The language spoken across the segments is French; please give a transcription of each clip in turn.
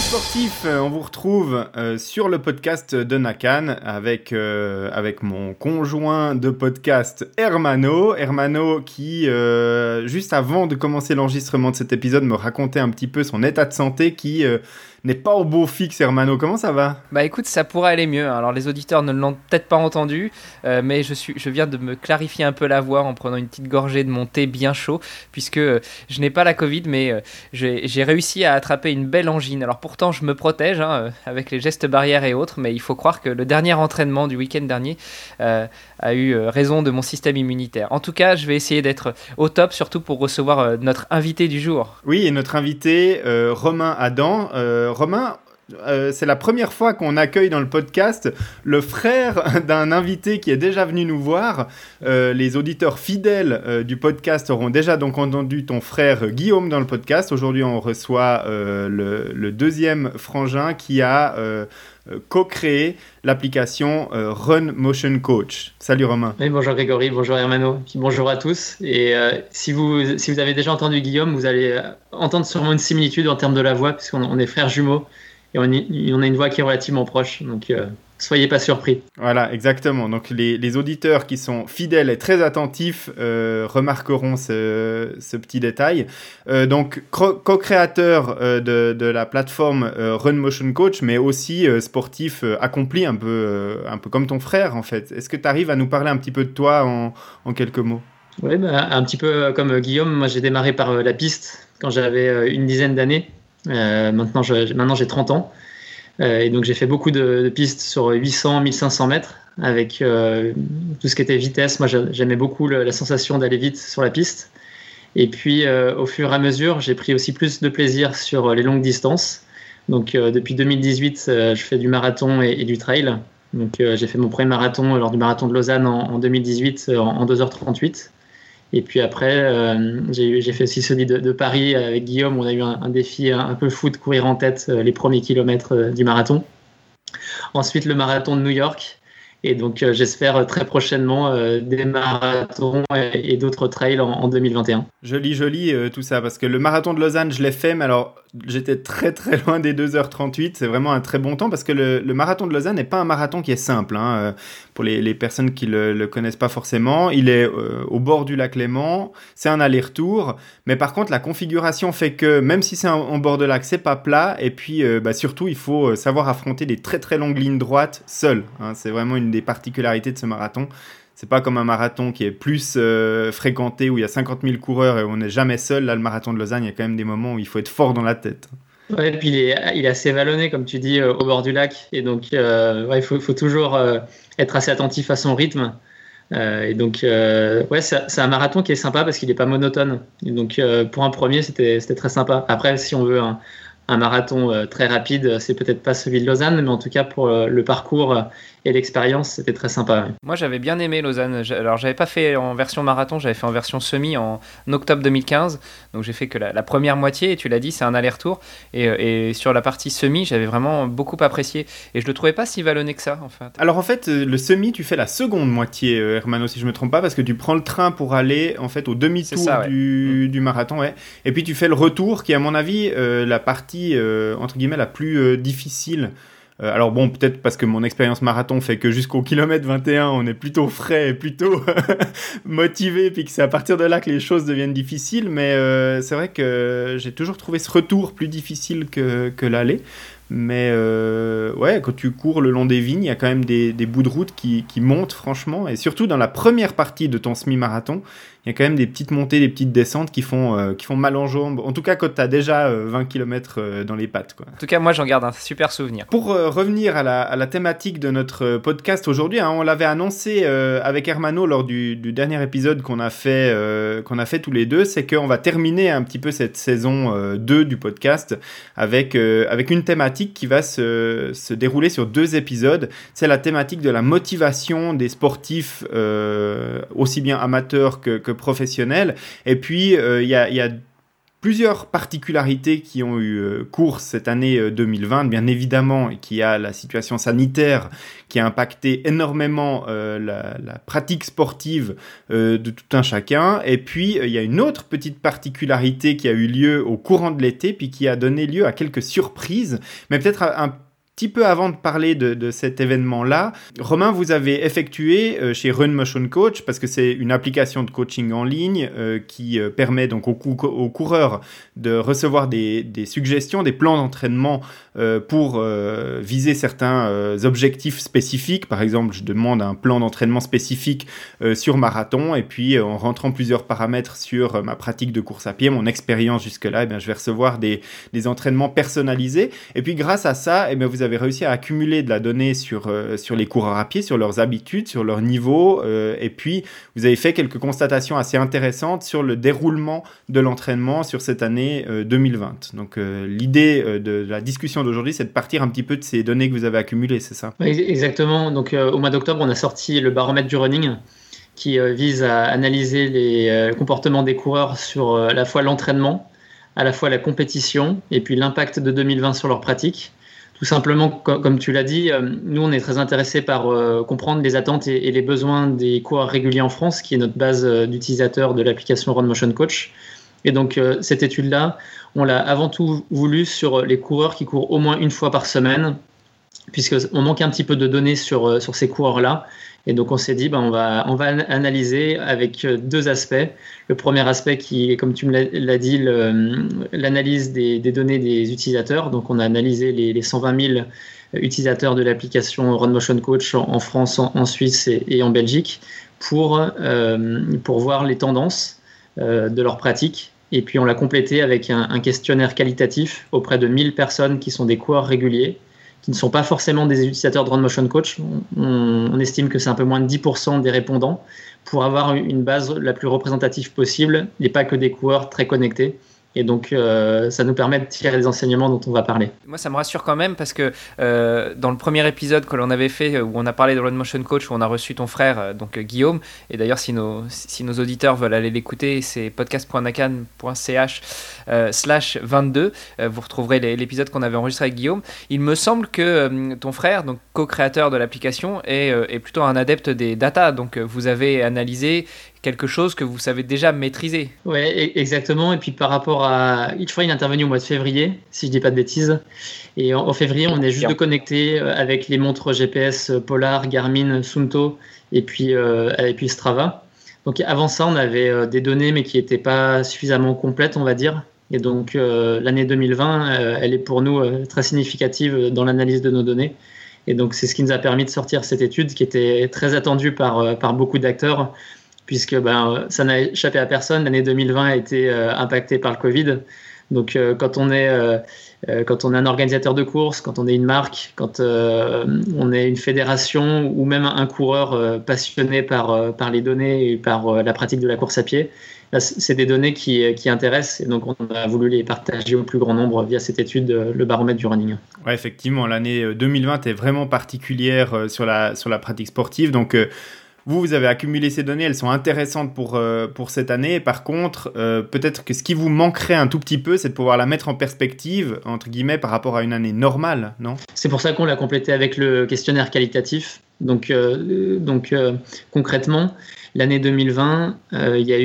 Sportifs, on vous retrouve sur le podcast de Nakan avec mon conjoint de podcast Hermano qui, juste avant de commencer l'enregistrement de cet épisode, me racontait un petit peu son état de santé qui n'est pas au beau fixe. Hermano, comment ça va ? Bah écoute, ça pourrait aller mieux. Alors les auditeurs ne l'ont peut-être pas entendu, mais je viens de me clarifier un peu la voix en prenant une petite gorgée de mon thé bien chaud, puisque je n'ai pas la Covid, mais j'ai réussi à attraper une belle angine. Alors pourtant, je me protège avec les gestes barrières et autres, mais il faut croire que le dernier entraînement du week-end dernier a eu raison de mon système immunitaire. En tout cas, je vais essayer d'être au top, surtout pour recevoir notre invité du jour. Oui, et notre invité, Romain Adam. Romain, c'est la première fois qu'on accueille dans le podcast le frère d'un invité qui est déjà venu nous voir. Les auditeurs fidèles du podcast auront déjà donc entendu ton frère Guillaume dans le podcast. Aujourd'hui, on reçoit le deuxième frangin qui a co-créé l'application Run Motion Coach. Salut Romain. Oui, bonjour Grégory, bonjour Hermano, bonjour à tous. Et si vous avez déjà entendu Guillaume, vous allez entendre sûrement une similitude en termes de la voix, puisqu'on est frères jumeaux. Et on a une voix qui est relativement proche, donc soyez pas surpris. Voilà, exactement. Donc les auditeurs qui sont fidèles et très attentifs remarqueront ce petit détail. Donc co-créateur de la plateforme Run Motion Coach, mais aussi sportif accompli, un peu comme ton frère en fait. Est-ce que tu arrives à nous parler un petit peu de toi en quelques mots ? Oui, un petit peu comme Guillaume, moi j'ai démarré par la piste quand j'avais une dizaine d'années. Maintenant j'ai 30 ans et donc j'ai fait beaucoup de pistes sur 800, 1500 mètres avec tout ce qui était vitesse. Moi j'aimais beaucoup la sensation d'aller vite sur la piste, et puis au fur et à mesure j'ai pris aussi plus de plaisir sur les longues distances. Donc depuis 2018 je fais du marathon et du trail. Donc j'ai fait mon premier marathon lors du marathon de Lausanne en 2018 en 2h38. Et puis après, j'ai fait aussi celui de Paris avec Guillaume. On a eu un défi un peu fou de courir en tête les premiers kilomètres du marathon. Ensuite, le marathon de New York. Et donc, j'espère très prochainement des marathons et d'autres trails en 2021. Joli tout ça, parce que le marathon de Lausanne, je l'ai fait, mais alors j'étais très très loin des 2h38. C'est vraiment un très bon temps, parce que le marathon de Lausanne n'est pas un marathon qui est simple. Pour les personnes qui le connaissent pas forcément, il est au bord du lac Léman. C'est un aller-retour, mais par contre, la configuration fait que même si c'est en bord de lac, c'est pas plat. Et puis, surtout, il faut savoir affronter des très très longues lignes droites seul. C'est vraiment une des particularités de ce marathon. C'est pas comme un marathon qui est plus fréquenté, où il y a 50 000 coureurs et où on n'est jamais seul. Là, le marathon de Lausanne, il y a quand même des moments où il faut être fort dans la tête. Ouais, et puis il est assez vallonné, comme tu dis, au bord du lac. Et donc, il faut toujours être assez attentif à son rythme. Et donc, c'est un marathon qui est sympa parce qu'il n'est pas monotone. Et donc, pour un premier, c'était très sympa. Après, si on veut un marathon très rapide, c'est peut-être pas celui de Lausanne, mais en tout cas, pour le parcours et l'expérience, c'était très sympa. Ouais. Moi, j'avais bien aimé Lausanne. Alors, j'avais pas fait en version marathon, j'avais fait en version semi en octobre 2015. Donc, j'ai fait que la première moitié, et tu l'as dit, c'est un aller-retour. Et sur la partie semi, j'avais vraiment beaucoup apprécié. Et je le trouvais pas si vallonné que ça, en fait. Alors, en fait, le semi, tu fais la seconde moitié, Hermano, si je me trompe pas, parce que tu prends le train pour aller, en fait, au demi-tour du marathon, ouais. Et puis, tu fais le retour, qui est, à mon avis, la partie, entre guillemets, la plus difficile. Alors bon, peut-être parce que mon expérience marathon fait que jusqu'au kilomètre 21, on est plutôt frais et plutôt motivé, puis que c'est à partir de là que les choses deviennent difficiles, mais c'est vrai que j'ai toujours trouvé ce retour plus difficile que l'aller. Mais quand tu cours le long des vignes, il y a quand même des bouts de route qui montent franchement, et surtout dans la première partie de ton semi-marathon, il y a quand même des petites montées, des petites descentes qui font mal en jambes. En tout cas, quand tu as déjà 20 km dans les pattes, quoi. En tout cas, moi, j'en garde un super souvenir. Pour revenir à la thématique de notre podcast aujourd'hui, on l'avait annoncé avec Hermano lors du dernier épisode qu'on a fait tous les deux, c'est qu'on va terminer un petit peu cette saison 2 du podcast avec une thématique qui va se dérouler sur 2 épisodes. C'est la thématique de la motivation des sportifs, aussi bien amateurs que professionnels. Et puis, il y a plusieurs particularités qui ont eu cours cette année 2020, bien évidemment, qu'il y a la situation sanitaire qui a impacté énormément la pratique sportive de tout un chacun. Et puis, il y a une autre petite particularité qui a eu lieu au courant de l'été, puis qui a donné lieu à quelques surprises, mais peut-être un petit peu avant de parler de cet événement-là, Romain, vous avez effectué chez Run Motion Coach, parce que c'est une application de coaching en ligne qui permet donc aux coureurs de recevoir des suggestions, des plans d'entraînement pour viser certains objectifs spécifiques. Par exemple, je demande un plan d'entraînement spécifique sur marathon, et puis en rentrant plusieurs paramètres sur ma pratique de course à pied, mon expérience jusque-là, je vais recevoir des entraînements personnalisés. Et puis grâce à ça, vous avez réussi à accumuler de la donnée sur les coureurs à pied, sur leurs habitudes, sur leur niveau, et puis vous avez fait quelques constatations assez intéressantes sur le déroulement de l'entraînement sur cette année 2020. Donc l'idée de la discussion d'aujourd'hui, c'est de partir un petit peu de ces données que vous avez accumulées, c'est ça? Oui, exactement. Donc au mois d'octobre, on a sorti le baromètre du running qui vise à analyser les comportements des coureurs sur à la fois l'entraînement, à la fois la compétition, et puis l'impact de 2020 sur leur pratique. Tout simplement, comme tu l'as dit, nous, on est très intéressés par comprendre les attentes et les besoins des coureurs réguliers en France, qui est notre base d'utilisateurs de l'application Run Motion Coach. Et donc, cette étude-là, on l'a avant tout voulu sur les coureurs qui courent au moins une fois par semaine, puisqu'on manque un petit peu de données sur ces coureurs-là. Et donc, on s'est dit, on va analyser avec deux aspects. Le premier aspect qui est, comme tu me l'as dit, l'analyse des données des utilisateurs. Donc, on a analysé les 120 000 utilisateurs de l'application Run Motion Coach en France, en Suisse et en Belgique pour voir les tendances de leur pratique. Et puis, on l'a complété avec un questionnaire qualitatif auprès de 1000 personnes qui sont des coureurs réguliers, qui ne sont pas forcément des utilisateurs de Run Motion Coach. On estime que c'est un peu moins de 10% des répondants pour avoir une base la plus représentative possible et pas que des coureurs très connectés. Et donc, ça nous permet de tirer les enseignements dont on va parler. Moi, ça me rassure quand même parce que dans le premier épisode que l'on avait fait, où on a parlé de Run Motion Coach, où on a reçu ton frère, donc Guillaume, et d'ailleurs, si nos auditeurs veulent aller l'écouter, c'est podcast.nakan.ch/22. Vous retrouverez l'épisode qu'on avait enregistré avec Guillaume. Il me semble que ton frère, donc co-créateur de l'application, est plutôt un adepte des data. Donc, vous avez analysé quelque chose que vous savez déjà maîtriser. Oui, exactement. Et puis par rapport à... Je crois qu'il est intervenu au mois de février, si je ne dis pas de bêtises. Et en février, on est juste de connecter avec les montres GPS Polar, Garmin, Suunto et puis Strava. Donc avant ça, on avait des données, mais qui n'étaient pas suffisamment complètes, on va dire. Et donc l'année 2020, elle est pour nous très significative dans l'analyse de nos données. Et donc c'est ce qui nous a permis de sortir cette étude qui était très attendue par beaucoup d'acteurs, puisque ça n'a échappé à personne. L'année 2020 a été impactée par le Covid. Donc, quand on est un organisateur de course, quand on est une marque, quand on est une fédération ou même un coureur passionné par les données et par la pratique de la course à pied, là, c'est des données qui intéressent. Et donc, on a voulu les partager au plus grand nombre via cette étude, le baromètre du running. Ouais, effectivement, l'année 2020 est vraiment particulière sur la pratique sportive. Donc, vous avez accumulé ces données, elles sont intéressantes pour cette année. Par contre, peut-être que ce qui vous manquerait un tout petit peu, c'est de pouvoir la mettre en perspective, entre guillemets, par rapport à une année normale, non? C'est pour ça qu'on l'a complété avec le questionnaire qualitatif. Donc concrètement, l'année 2020, il y a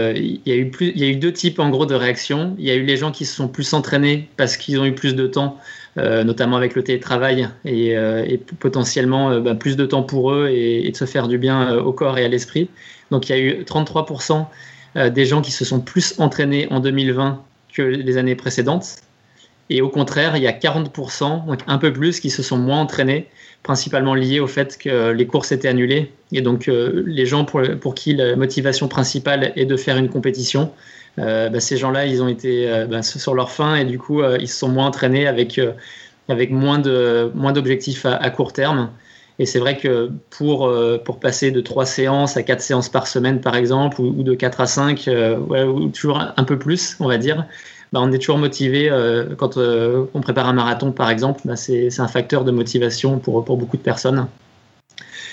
eu deux types en gros de réactions. Il y a eu les gens qui se sont plus entraînés parce qu'ils ont eu plus de temps, notamment avec le télétravail et potentiellement plus de temps pour eux et de se faire du bien au corps et à l'esprit. Donc il y a eu 33% des gens qui se sont plus entraînés en 2020 que les années précédentes. Et au contraire, il y a 40%, donc un peu plus, qui se sont moins entraînés, principalement liés au fait que les courses étaient annulées. Et donc les gens pour qui la motivation principale est de faire une compétition, ces gens-là, ils ont été sur leur faim et du coup, ils se sont moins entraînés avec moins d'objectifs à court terme. Et c'est vrai que pour passer de 3 séances à 4 séances par semaine, par exemple, ou de 4 à 5, ou toujours un peu plus, on va dire, on est toujours motivé quand on prépare un marathon, par exemple. C'est un facteur de motivation pour beaucoup de personnes.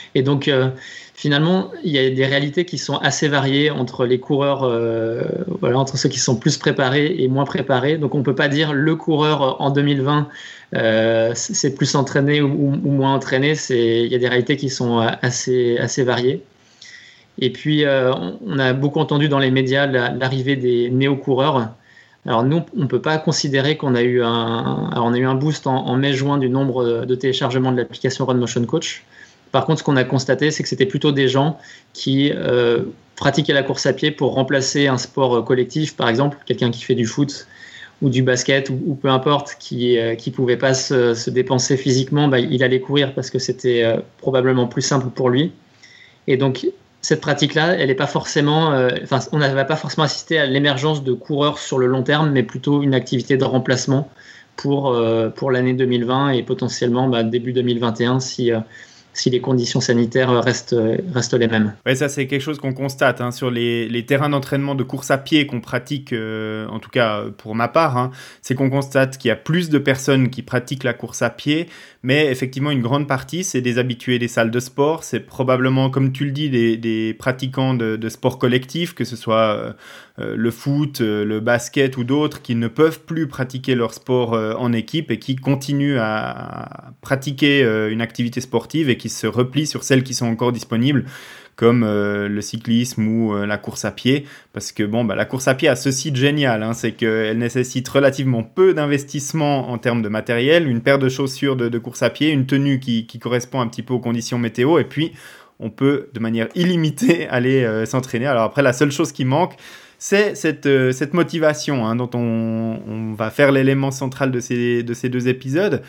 Et donc, finalement, il y a des réalités qui sont assez variées entre les coureurs, entre ceux qui sont plus préparés et moins préparés. Donc, on ne peut pas dire le coureur en 2020, c'est plus entraîné ou moins entraîné. Il y a des réalités qui sont assez variées. Et puis, on a beaucoup entendu dans les médias l'arrivée des néo-coureurs. Alors nous, on ne peut pas considérer qu'on a eu un boost en mai-juin du nombre de téléchargements de l'application Run Motion Coach. Par contre, ce qu'on a constaté, c'est que c'était plutôt des gens qui pratiquaient la course à pied pour remplacer un sport collectif, par exemple, quelqu'un qui fait du foot ou du basket ou peu importe, qui pouvait pas se dépenser physiquement, il allait courir parce que c'était probablement plus simple pour lui. Et donc, cette pratique-là, elle est pas forcément, on n'avait pas forcément assisté à l'émergence de coureurs sur le long terme, mais plutôt une activité de remplacement pour l'année 2020 et potentiellement début 2021 si les conditions sanitaires restent les mêmes. Ouais, ça c'est quelque chose qu'on constate sur les terrains d'entraînement de course à pied qu'on pratique, en tout cas pour ma part, c'est qu'on constate qu'il y a plus de personnes qui pratiquent la course à pied, mais effectivement une grande partie c'est des habitués des salles de sport, c'est probablement comme tu le dis des pratiquants de sport collectif, que ce soit le foot, le basket ou d'autres qui ne peuvent plus pratiquer leur sport en équipe et qui continuent à pratiquer une activité sportive et qui se replient sur celles qui sont encore disponibles, comme le cyclisme ou la course à pied, parce que la course à pied a ceci de génial, c'est qu'elle nécessite relativement peu d'investissement en termes de matériel, une paire de chaussures de course à pied, une tenue qui correspond un petit peu aux conditions météo, et puis on peut de manière illimitée aller s'entraîner. Alors après, la seule chose qui manque, c'est cette motivation dont on va faire l'élément central de ces 2 épisodes.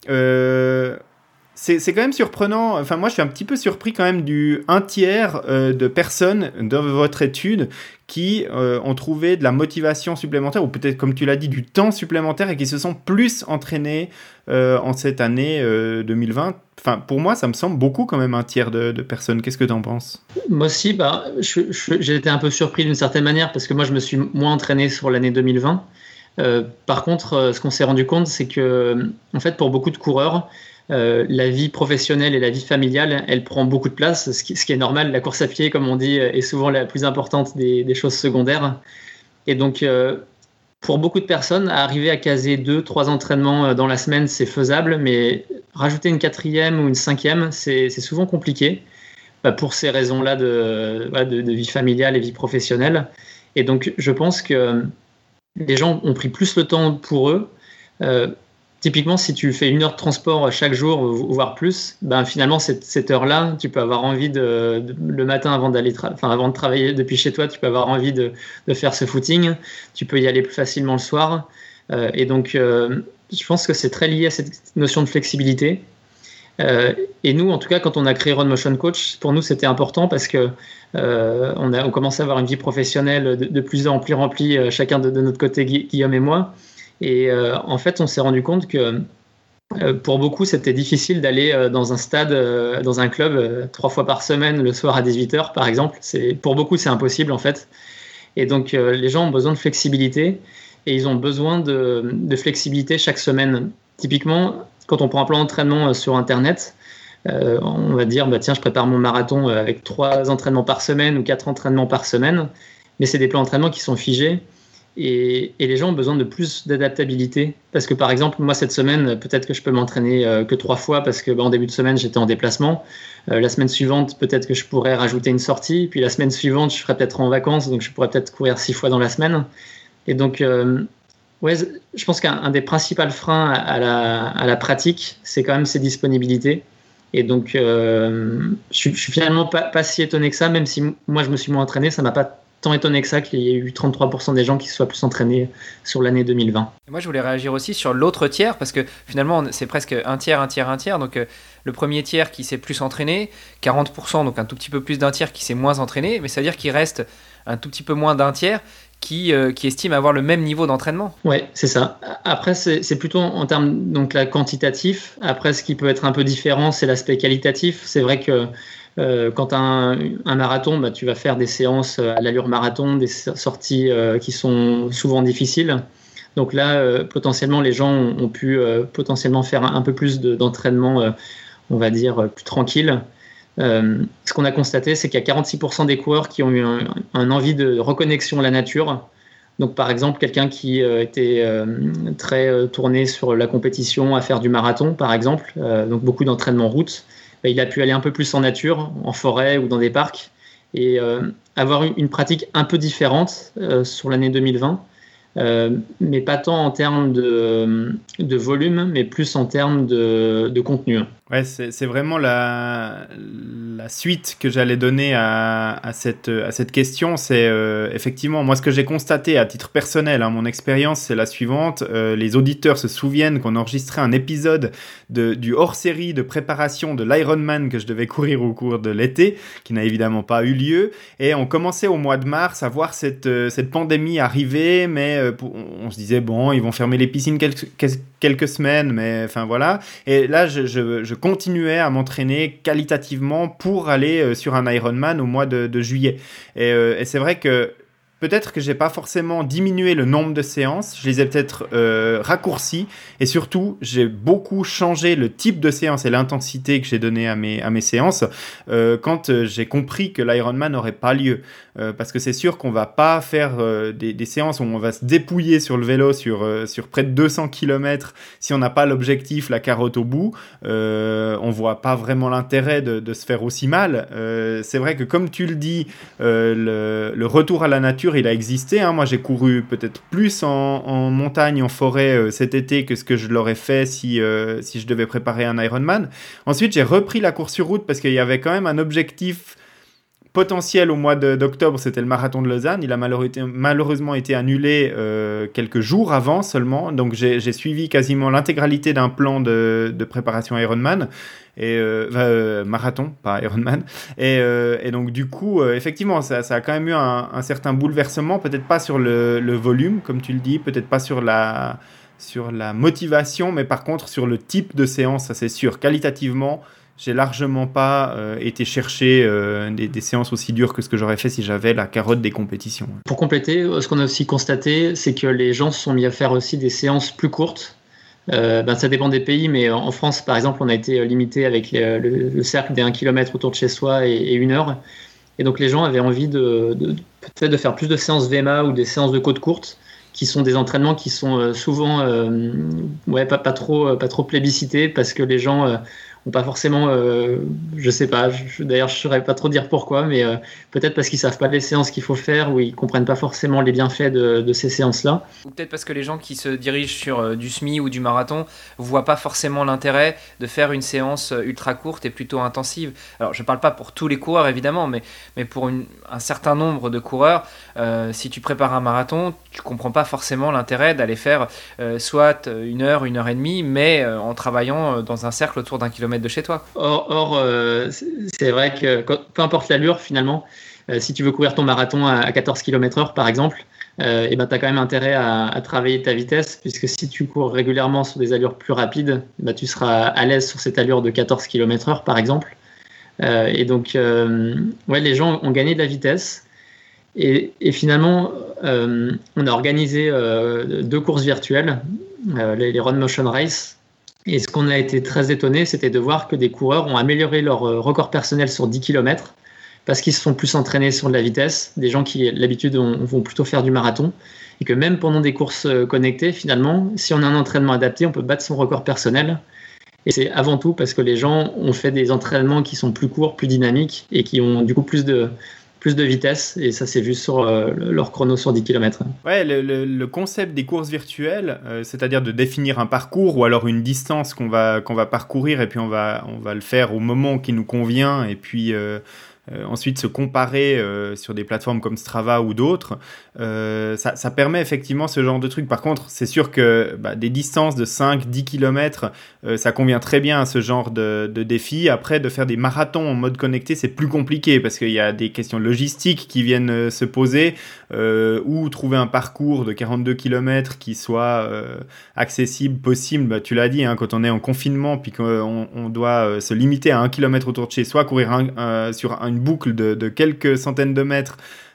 C'est quand même surprenant, moi je suis un petit peu surpris quand même du 1/3 de personnes dans votre étude qui ont trouvé de la motivation supplémentaire, ou peut-être comme tu l'as dit, du temps supplémentaire et qui se sont plus entraînés en cette année 2020. Pour moi, ça me semble beaucoup quand même 1/3 de personnes. Qu'est-ce que tu en penses ? Moi aussi, j'ai été un peu surpris d'une certaine manière parce que moi je me suis moins entraîné sur l'année 2020. Par contre, ce qu'on s'est rendu compte, c'est que en fait, pour beaucoup de coureurs, la vie professionnelle et la vie familiale, elle prend beaucoup de place, ce qui est normal. La course à pied, comme on dit, est souvent la plus importante des choses secondaires. Et donc, pour beaucoup de personnes, arriver à caser 2-3 entraînements dans la semaine, c'est faisable, mais rajouter une 4e ou une 5e, c'est souvent compliqué pour ces raisons-là de vie familiale et vie professionnelle. Et donc, je pense que les gens ont pris plus le temps pour eux. Typiquement, si tu fais 1 heure de transport chaque jour, voire plus, finalement, cette heure-là, tu peux avoir envie le matin avant de travailler depuis chez toi, tu peux avoir envie de faire ce footing. Tu peux y aller plus facilement le soir. Et donc, je pense que c'est très lié à cette notion de flexibilité. Et nous, en tout cas, quand on a créé Run Motion Coach, pour nous, c'était important parce que on commençait à avoir une vie professionnelle de plus en plus remplie, chacun de notre côté, Guillaume et moi. Et en fait, on s'est rendu compte que pour beaucoup, c'était difficile d'aller dans un stade, dans un club, 3 fois par semaine, le soir à 18h, par exemple. Pour beaucoup, c'est impossible, en fait. Et donc, les gens ont besoin de flexibilité et ils ont besoin de flexibilité chaque semaine. Typiquement, quand on prend un plan d'entraînement sur Internet, on va dire, tiens, je prépare mon marathon avec 3 entraînements par semaine ou 4 entraînements par semaine, mais c'est des plans d'entraînement qui sont figés. Et les gens ont besoin de plus d'adaptabilité parce que par exemple moi cette semaine peut-être que je peux m'entraîner que 3 fois parce que en début de semaine j'étais en déplacement, la semaine suivante peut-être que je pourrais rajouter une sortie, puis la semaine suivante je serais peut-être en vacances donc je pourrais peut-être courir 6 fois dans la semaine. Et donc je pense qu'un des principaux freins à la pratique c'est quand même ces disponibilités. Et donc je suis finalement pas si étonné que ça, même si moi je me suis moins entraîné, ça m'a pas tant étonné que ça qu'il y ait eu 33% des gens qui soient plus entraînés sur l'année 2020. Et moi, je voulais réagir aussi sur l'autre tiers, parce que finalement, c'est presque 1/3. Donc, le premier tiers qui s'est plus entraîné, 40%, donc un tout petit peu plus d'1/3 qui s'est moins entraîné, mais ça veut dire qu'il reste un tout petit peu moins d'1/3 qui estime avoir le même niveau d'entraînement. Ouais, c'est ça. Après, c'est plutôt en termes donc là, quantitatif. Après, ce qui peut être un peu différent, c'est l'aspect qualitatif. C'est vrai que quand tu as un marathon, tu vas faire des séances à l'allure marathon, des sorties qui sont souvent difficiles. Donc là, potentiellement, les gens ont pu potentiellement faire un peu plus d'entraînement, on va dire, plus tranquille. Ce qu'on a constaté, c'est qu'il y a 46% des coureurs qui ont eu un envie de reconnexion à la nature. Donc, par exemple, quelqu'un qui était très tourné sur la compétition, à faire du marathon, par exemple, donc beaucoup d'entraînement route, il a pu aller un peu plus en nature, en forêt ou dans des parcs, et avoir une pratique un peu différente sur l'année 2020, mais pas tant en termes de volume, mais plus en termes de contenu. Ouais, c'est vraiment la suite que j'allais donner à cette question. C'est effectivement, moi, ce que j'ai constaté à titre personnel, mon expérience, c'est la suivante. Les auditeurs se souviennent qu'on enregistrait un épisode du hors-série de préparation de l'Ironman que je devais courir au cours de l'été, qui n'a évidemment pas eu lieu. Et on commençait au mois de mars à voir cette pandémie arriver, mais on se disait, bon, ils vont fermer les piscines quelques semaines, mais enfin voilà. Et là, je continuais à m'entraîner qualitativement pour aller sur un Ironman au mois de juillet. Et c'est vrai que peut-être que j'ai pas forcément diminué le nombre de séances, je les ai peut-être raccourcis, et surtout j'ai beaucoup changé le type de séance et l'intensité que j'ai donné à mes séances quand j'ai compris que l'Ironman n'aurait pas lieu. Parce que c'est sûr qu'on va pas faire des séances où on va se dépouiller sur le vélo sur près de 200 km si on n'a pas l'objectif, la carotte au bout. On voit pas vraiment l'intérêt de se faire aussi mal. C'est vrai que comme tu le dis, le retour à la nature, il a existé. Moi, j'ai couru peut-être plus en montagne, en forêt cet été que ce que je l'aurais fait si je devais préparer un Ironman. Ensuite, j'ai repris la course sur route parce qu'il y avait quand même un objectif potentiel au mois d'octobre, c'était le marathon de Lausanne. Il a malheureusement été annulé quelques jours avant seulement. Donc, j'ai suivi quasiment l'intégralité d'un plan de préparation Ironman. Marathon, pas Ironman. Et donc, du coup, effectivement, ça a quand même eu un certain bouleversement. Peut-être pas sur le volume, comme tu le dis. Peut-être pas sur la motivation. Mais par contre, sur le type de séance, ça c'est sûr. Qualitativement, j'ai largement pas été chercher des séances aussi dures que ce que j'aurais fait si j'avais la carotte des compétitions. Pour compléter, ce qu'on a aussi constaté, c'est que les gens se sont mis à faire aussi des séances plus courtes. Ça dépend des pays, mais en France, par exemple, on a été limité avec le cercle des 1 km autour de chez soi et 1 heure. Et donc, les gens avaient envie peut-être de faire plus de séances VMA ou des séances de côte courte, qui sont des entraînements qui sont souvent pas trop plébiscités parce que les gens ou pas forcément, je sais pas, d'ailleurs je saurais pas trop dire pourquoi, mais peut-être parce qu'ils savent pas les séances qu'il faut faire ou ils comprennent pas forcément les bienfaits de ces séances-là. Ou peut-être parce que les gens qui se dirigent sur du semi ou du marathon voient pas forcément l'intérêt de faire une séance ultra courte et plutôt intensive. Alors je parle pas pour tous les coureurs évidemment, mais pour un certain nombre de coureurs, si tu prépares un marathon, tu comprends pas forcément l'intérêt d'aller faire soit 1 heure, 1 heure et demie, mais en travaillant dans un cercle autour d'1 kilomètre de chez toi. Or c'est vrai que peu importe l'allure finalement, si tu veux courir ton marathon à 14 km/h par exemple, tu as quand même intérêt à travailler ta vitesse, puisque si tu cours régulièrement sur des allures plus rapides, tu seras à l'aise sur cette allure de 14 km/h par exemple. Et donc les gens ont gagné de la vitesse. Et finalement, on a organisé 2 courses virtuelles, les Run Motion Race. Et ce qu'on a été très étonné, c'était de voir que des coureurs ont amélioré leur record personnel sur 10 km parce qu'ils se sont plus entraînés sur de la vitesse, des gens qui, l'habitude, vont plutôt faire du marathon. Et que même pendant des courses connectées, finalement, si on a un entraînement adapté, on peut battre son record personnel. Et c'est avant tout parce que les gens ont fait des entraînements qui sont plus courts, plus dynamiques et qui ont du coup plus de vitesse, et ça c'est vu sur leur chrono sur 10 km. Ouais, le concept des courses virtuelles, c'est-à-dire de définir un parcours ou alors une distance qu'on va parcourir et puis on va le faire au moment qui nous convient et puis ensuite se comparer sur des plateformes comme Strava ou d'autres, ça permet effectivement ce genre de truc. Par contre, c'est sûr que des distances de 5-10 km, ça convient très bien à ce genre de défi. Après, de faire des marathons en mode connecté, c'est plus compliqué parce qu'il y a des questions logistiques qui viennent se poser, ou trouver un parcours de 42 km qui soit accessible, possible. Tu l'as dit, quand on est en confinement puis qu'on doit se limiter à 1 km autour de chez soi, courir sur une boucle de quelques centaines de mètres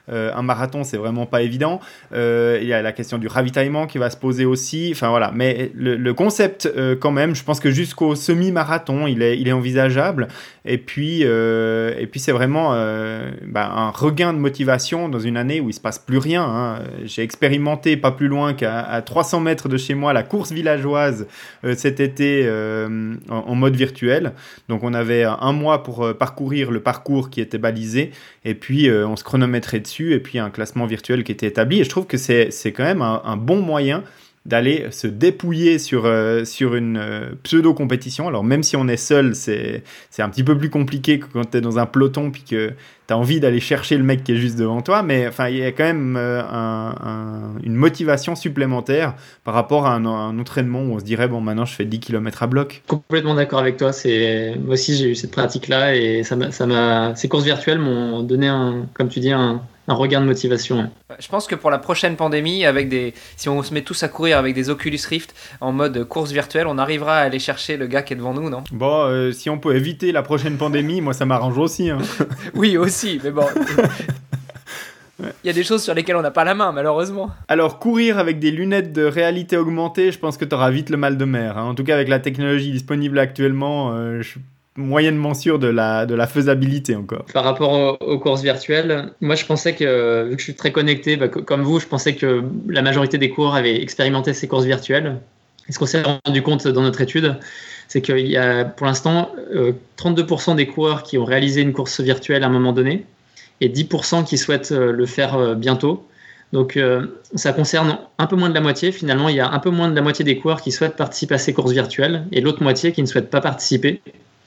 un marathon, c'est vraiment pas évident. Il y a la question du ravitaillement qui va se poser aussi. Enfin voilà, mais le concept, quand même, je pense que jusqu'au semi-marathon, il est envisageable. Et puis c'est vraiment un regain de motivation dans une année où il se passe plus rien, hein. J'ai expérimenté pas plus loin qu'à 300 mètres de chez moi la course villageoise cet été en mode virtuel. Donc on avait un mois pour parcourir le parcours qui était balisé et puis on se chronométrait dessus et puis un classement virtuel qui était établi. Et je trouve que c'est quand même un bon moyen d'aller se dépouiller sur une pseudo-compétition. Alors même si on est seul, c'est un petit peu plus compliqué que quand tu es dans un peloton puis que tu as envie d'aller chercher le mec qui est juste devant toi, mais enfin, il y a quand même une motivation supplémentaire par rapport à un entraînement où on se dirait, bon, maintenant je fais 10 km à bloc. Complètement d'accord avec toi. Moi aussi, j'ai eu cette pratique-là et ces courses virtuelles m'ont donné, comme tu dis, un regain de motivation. Je pense que pour la prochaine pandémie, si on se met tous à courir avec des Oculus Rift en mode course virtuelle, on arrivera à aller chercher le gars qui est devant nous, non ? Bon, si on peut éviter la prochaine pandémie, moi ça m'arrange aussi. Hein. Oui, aussi, mais bon... Il y a des choses sur lesquelles on n'a pas la main, malheureusement. Alors, courir avec des lunettes de réalité augmentée, je pense que tu auras vite le mal de mer. Hein. En tout cas, avec la technologie disponible actuellement, je suis moyennement sûr de la faisabilité encore. Par rapport aux courses virtuelles, moi je pensais que, vu que je suis très connecté, comme vous, je pensais que la majorité des coureurs avaient expérimenté ces courses virtuelles. Et ce qu'on s'est rendu compte dans notre étude, c'est qu'il y a pour l'instant 32% des coureurs qui ont réalisé une course virtuelle à un moment donné et 10% qui souhaitent le faire bientôt. Donc ça concerne un peu moins de la moitié. Finalement, il y a un peu moins de la moitié des coureurs qui souhaitent participer à ces courses virtuelles et l'autre moitié qui ne souhaitent pas participer.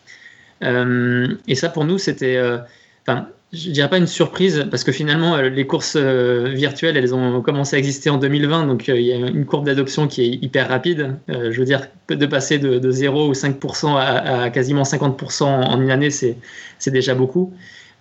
Et ça, pour nous, c'était, je dirais pas une surprise, parce que finalement, les courses virtuelles, elles ont commencé à exister en 2020, donc il y a une courbe d'adoption qui est hyper rapide. Je veux dire, de passer de 0 ou 5% à quasiment 50% en une année, c'est déjà beaucoup.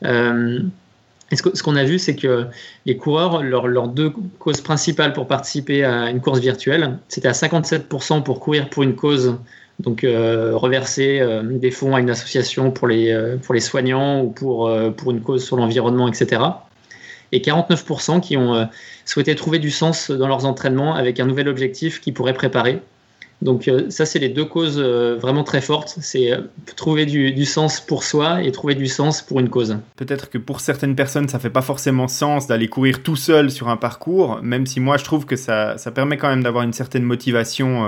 Et ce qu'on a vu, c'est que les coureurs, leurs deux causes principales pour participer à une course virtuelle, c'était à 57% pour courir pour une cause, donc reverser des fonds à une association pour les soignants ou pour une cause sur l'environnement, etc. Et 49% qui ont souhaité trouver du sens dans leurs entraînements avec un nouvel objectif qu'ils pourraient préparer. Donc ça, c'est les deux causes vraiment très fortes. C'est trouver du sens pour soi et trouver du sens pour une cause. Peut-être que pour certaines personnes, ça fait pas forcément sens d'aller courir tout seul sur un parcours, même si moi, je trouve que ça permet quand même d'avoir une certaine motivation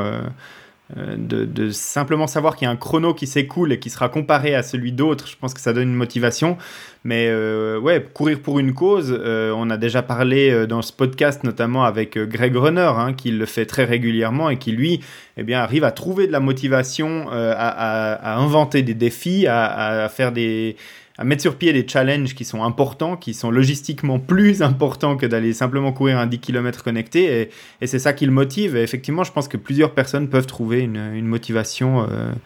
de simplement savoir qu'il y a un chrono qui s'écoule et qui sera comparé à celui d'autres. Je pense que ça donne une motivation. Mais courir pour une cause, on a déjà parlé dans ce podcast notamment avec Greg Runner, qui le fait très régulièrement et qui lui arrive à trouver de la motivation, à inventer des défis, à mettre sur pied des challenges qui sont importants, qui sont logistiquement plus importants que d'aller simplement courir un 10 km connecté. Et c'est ça qui le motive. Et effectivement, je pense que plusieurs personnes peuvent trouver une motivation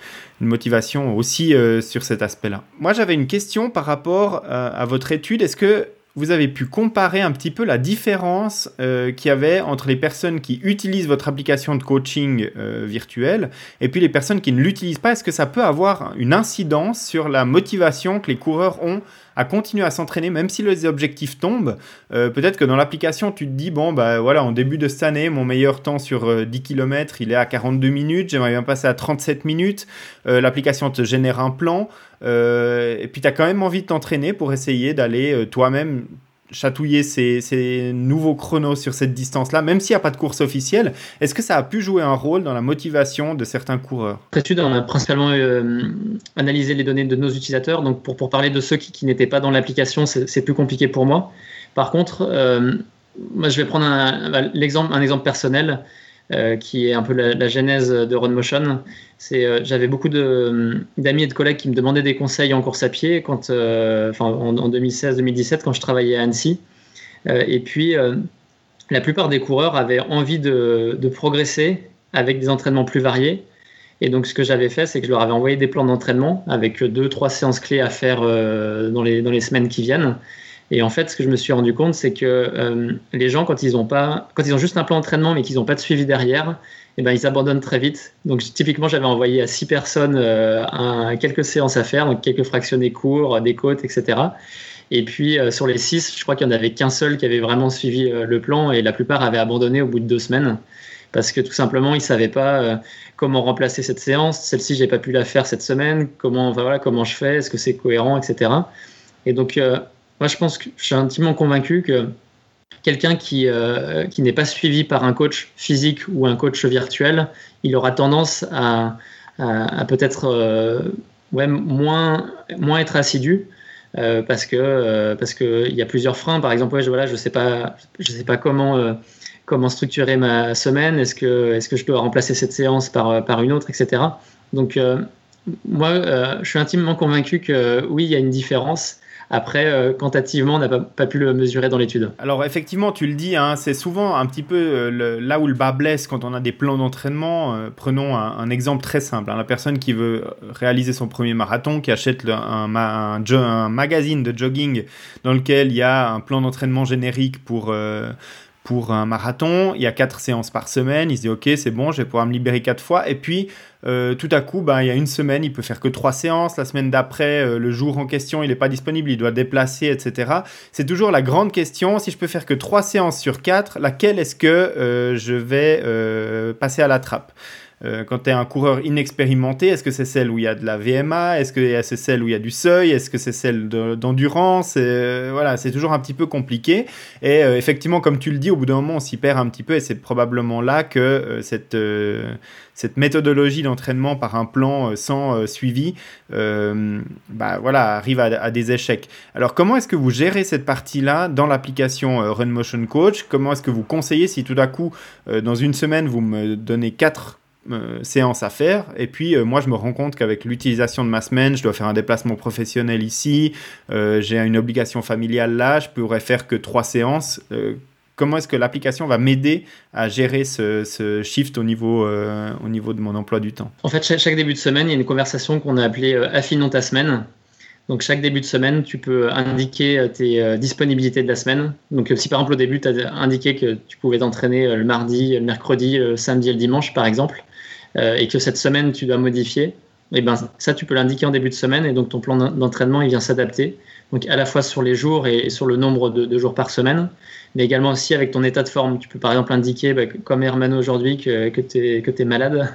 aussi sur cet aspect-là. Moi, j'avais une question par rapport à votre étude. Est-ce que vous avez pu comparer un petit peu la différence qu'il y avait entre les personnes qui utilisent votre application de coaching virtuel et puis les personnes qui ne l'utilisent pas? Est-ce que ça peut avoir une incidence sur la motivation que les coureurs ont à continuer à s'entraîner, même si les objectifs tombent? Peut-être que dans l'application, tu te dis, en début de cette année, mon meilleur temps sur 10 km, il est à 42 minutes, j'aimerais bien passer à 37 minutes. L'application te génère un plan, et puis tu as quand même envie de t'entraîner pour essayer d'aller toi-même chatouiller ces nouveaux chronos sur cette distance-là, même s'il n'y a pas de course officielle. Est-ce que ça a pu jouer un rôle dans la motivation de certains coureurs? L'étude, on a principalement analysé les données de nos utilisateurs. Donc pour parler de ceux qui n'étaient pas dans l'application, c'est plus compliqué pour moi. Par contre, moi je vais prendre un exemple personnel qui est un peu la genèse de RunMotion. J'avais beaucoup d'amis et de collègues qui me demandaient des conseils en course à pied en 2016-2017 quand je travaillais à Annecy. Et puis, la plupart des coureurs avaient envie de progresser avec des entraînements plus variés. Et donc, ce que j'avais fait, c'est que je leur avais envoyé des plans d'entraînement avec 2-3 séances clés à faire dans les semaines qui viennent. Et en fait, ce que je me suis rendu compte, c'est que les gens, quand ils ont juste un plan d'entraînement mais qu'ils n'ont pas de suivi derrière, ils abandonnent très vite. Donc, typiquement, j'avais envoyé à 6 personnes quelques séances à faire, donc quelques fractionnés courts, des côtes, etc. Et puis sur les 6, je crois qu'il n'y en avait qu'un seul qui avait vraiment suivi le plan et la plupart avaient abandonné au bout de 2 semaines parce que tout simplement ils ne savaient pas comment remplacer cette séance. Celle-ci, je n'ai pas pu la faire cette semaine. Comment je fais? Est-ce que c'est cohérent, etc. Et donc, moi, je pense que je suis intimement convaincu que quelqu'un qui n'est pas suivi par un coach physique ou un coach virtuel, il aura tendance à peut-être moins être assidu parce que il y a plusieurs freins. Par exemple, je sais pas comment structurer ma semaine. Est-ce que je dois remplacer cette séance par une autre, etc. Donc moi, je suis intimement convaincu que oui, il y a une différence. Après, quantitativement, on n'a pas pu le mesurer dans l'étude. Alors effectivement, tu le dis, hein, c'est souvent un petit peu là où le bas blesse quand on a des plans d'entraînement. Prenons un exemple très simple. Hein, la personne qui veut réaliser son premier marathon, qui achète un magazine de jogging dans lequel il y a un plan d'entraînement générique pour un marathon, il y a 4 séances par semaine, il se dit ok c'est bon, je vais pouvoir me libérer 4 fois, et puis tout à coup il y a une semaine, il peut faire que 3 séances, la semaine d'après, le jour en question il n'est pas disponible, il doit déplacer, etc. C'est toujours la grande question, si je peux faire que 3 séances sur 4, laquelle est-ce que je vais passer à la trappe? Quand tu es un coureur inexpérimenté, est-ce que c'est celle où il y a de la VMA? Est-ce que c'est celle où il y a du seuil? Est-ce que c'est celle d'endurance? Voilà, c'est toujours un petit peu compliqué. Et effectivement, comme tu le dis, au bout d'un moment, on s'y perd un petit peu. Et c'est probablement là que cette méthodologie d'entraînement par un plan sans suivi arrive à des échecs. Alors, comment est-ce que vous gérez cette partie-là dans l'application Run Motion Coach? Comment est-ce que vous conseillez si tout d'un coup, dans une semaine, vous me donnez 4 séances à faire, et puis moi je me rends compte qu'avec l'utilisation de ma semaine, je dois faire un déplacement professionnel ici, j'ai une obligation familiale là, je pourrais faire que 3 séances. Comment est-ce que l'application va m'aider à gérer ce shift au niveau de mon emploi du temps? En fait, chaque début de semaine, il y a une conversation qu'on a appelée Affinons ta semaine. Donc chaque début de semaine, tu peux indiquer tes disponibilités de la semaine. Donc si par exemple au début, tu as indiqué que tu pouvais t'entraîner le mardi, le mercredi, le samedi et le dimanche par exemple, et que cette semaine tu dois modifier, et ben ça tu peux l'indiquer en début de semaine et donc ton plan d'entraînement il vient s'adapter. Donc à la fois sur les jours et sur le nombre de jours par semaine, mais également aussi avec ton état de forme. Tu peux par exemple indiquer, comme Hermano aujourd'hui, que tu es malade.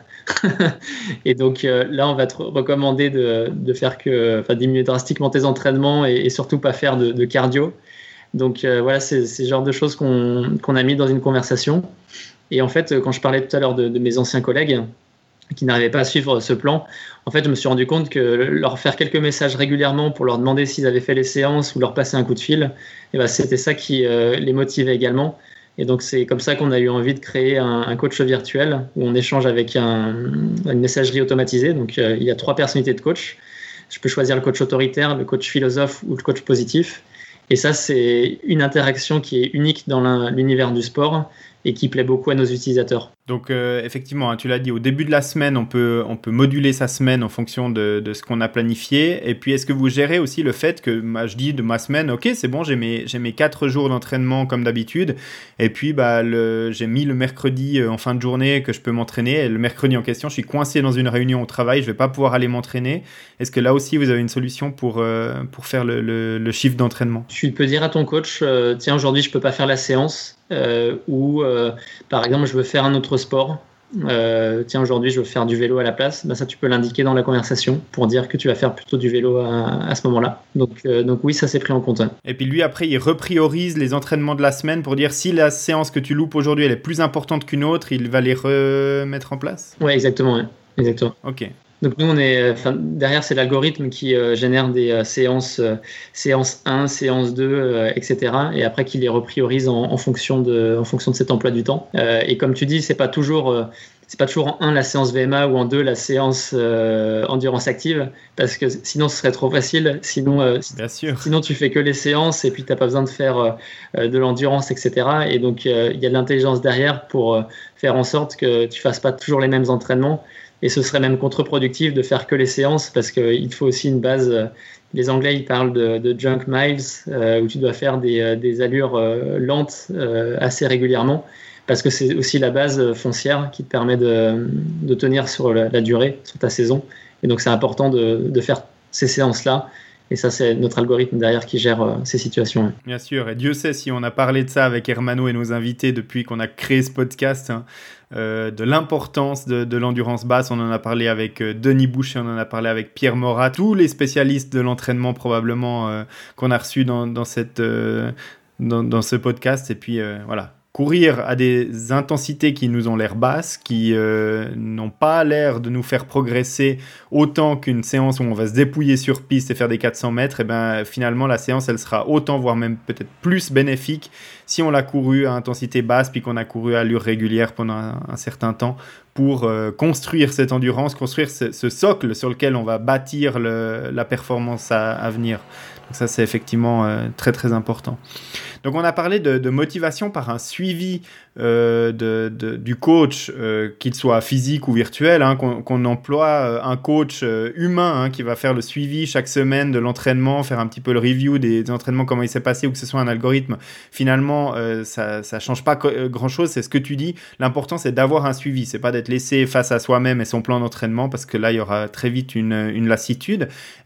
Et donc là, on va te recommander de faire diminuer drastiquement tes entraînements et surtout pas faire de cardio. Donc voilà, c'est ce genre de choses qu'on a mis dans une conversation. Et en fait, quand je parlais tout à l'heure de mes anciens collègues qui n'arrivaient pas à suivre ce plan, en fait, je me suis rendu compte que leur faire quelques messages régulièrement pour leur demander s'ils avaient fait les séances ou leur passer un coup de fil, c'était ça qui les motivait également. Et donc, c'est comme ça qu'on a eu envie de créer un coach virtuel où on échange avec une messagerie automatisée. Donc, il y a 3 personnalités de coach. Je peux choisir le coach autoritaire, le coach philosophe ou le coach positif. Et ça, c'est une interaction qui est unique dans l'univers du sport et qui plaît beaucoup à nos utilisateurs. Donc effectivement, hein, tu l'as dit, au début de la semaine, on peut moduler sa semaine en fonction de ce qu'on a planifié. Et puis, est-ce que vous gérez aussi le fait que je dis de ma semaine, ok, c'est bon, j'ai mes 4 jours d'entraînement comme d'habitude. Et puis, j'ai mis le mercredi en fin de journée que je peux m'entraîner. Et le mercredi en question, je suis coincé dans une réunion au travail, je ne vais pas pouvoir aller m'entraîner. Est-ce que là aussi, vous avez une solution pour faire le shift d'entraînement? Tu peux dire à ton coach, tiens, aujourd'hui, je ne peux pas faire la séance. Ou par exemple je veux faire un autre sport, tiens aujourd'hui je veux faire du vélo à la place, ça tu peux l'indiquer dans la conversation pour dire que tu vas faire plutôt du vélo à ce moment-là. Donc oui, ça c'est pris en compte. Et puis lui après il repriorise les entraînemeurs de la semaine pour dire si la séance que tu loupes aujourd'hui elle est plus importante qu'une autre, il va les remettre en place. Ouais, exactement. Ok. Donc nous, derrière, c'est l'algorithme qui génère des séance 1, séance 2, etc. Et après, qui les repriorise en fonction de cet emploi du temps. Et comme tu dis, c'est pas toujours en 1 la séance VMA ou en 2 la séance endurance active, parce que sinon ce serait trop facile. Sinon tu fais que les séances et puis tu n'as pas besoin de faire de l'endurance, etc. Et donc il y a de l'intelligence derrière pour faire en sorte que tu fasses pas toujours les mêmes entraînements. Et ce serait même contre-productif de faire que les séances parce qu'il faut aussi une base. Les Anglais, ils parlent de junk miles où tu dois faire des allures lentes assez régulièrement parce que c'est aussi la base foncière qui te permet de tenir sur la durée, sur ta saison. Et donc, c'est important de faire ces séances-là Et ça, c'est notre algorithme derrière qui gère ces situations. Bien sûr, et Dieu sait si on a parlé de ça avec Hermano et nos invités depuis qu'on a créé ce podcast, de l'importance de l'endurance basse. On en a parlé avec Denis Boucher, on en a parlé avec Pierre Morat, tous les spécialistes de l'entraînement probablement qu'on a reçus dans ce podcast. Et puis voilà. Courir à des intensités qui nous ont l'air basses, qui n'ont pas l'air de nous faire progresser autant qu'une séance où on va se dépouiller sur piste et faire des 400 mètres, et ben finalement la séance elle sera autant, voire même peut-être plus bénéfique si on l'a couru à intensité basse puis qu'on a couru à allure régulière pendant un certain temps pour construire cette endurance, construire ce socle sur lequel on va bâtir la performance à venir. Donc ça c'est effectivement très très important. Donc on a parlé de motivation par un suivi du coach, qu'il soit physique ou virtuel, qu'on emploie un coach humain qui va faire le suivi chaque semaine de l'entraînement, faire un petit peu le review des entraînements, comment il s'est passé, ou que ce soit un algorithme. Finalement, ça change pas grand-chose, c'est ce que tu dis. L'important, c'est d'avoir un suivi, c'est pas d'être laissé face à soi-même et son plan d'entraînement, parce que là, il y aura très vite une lassitude.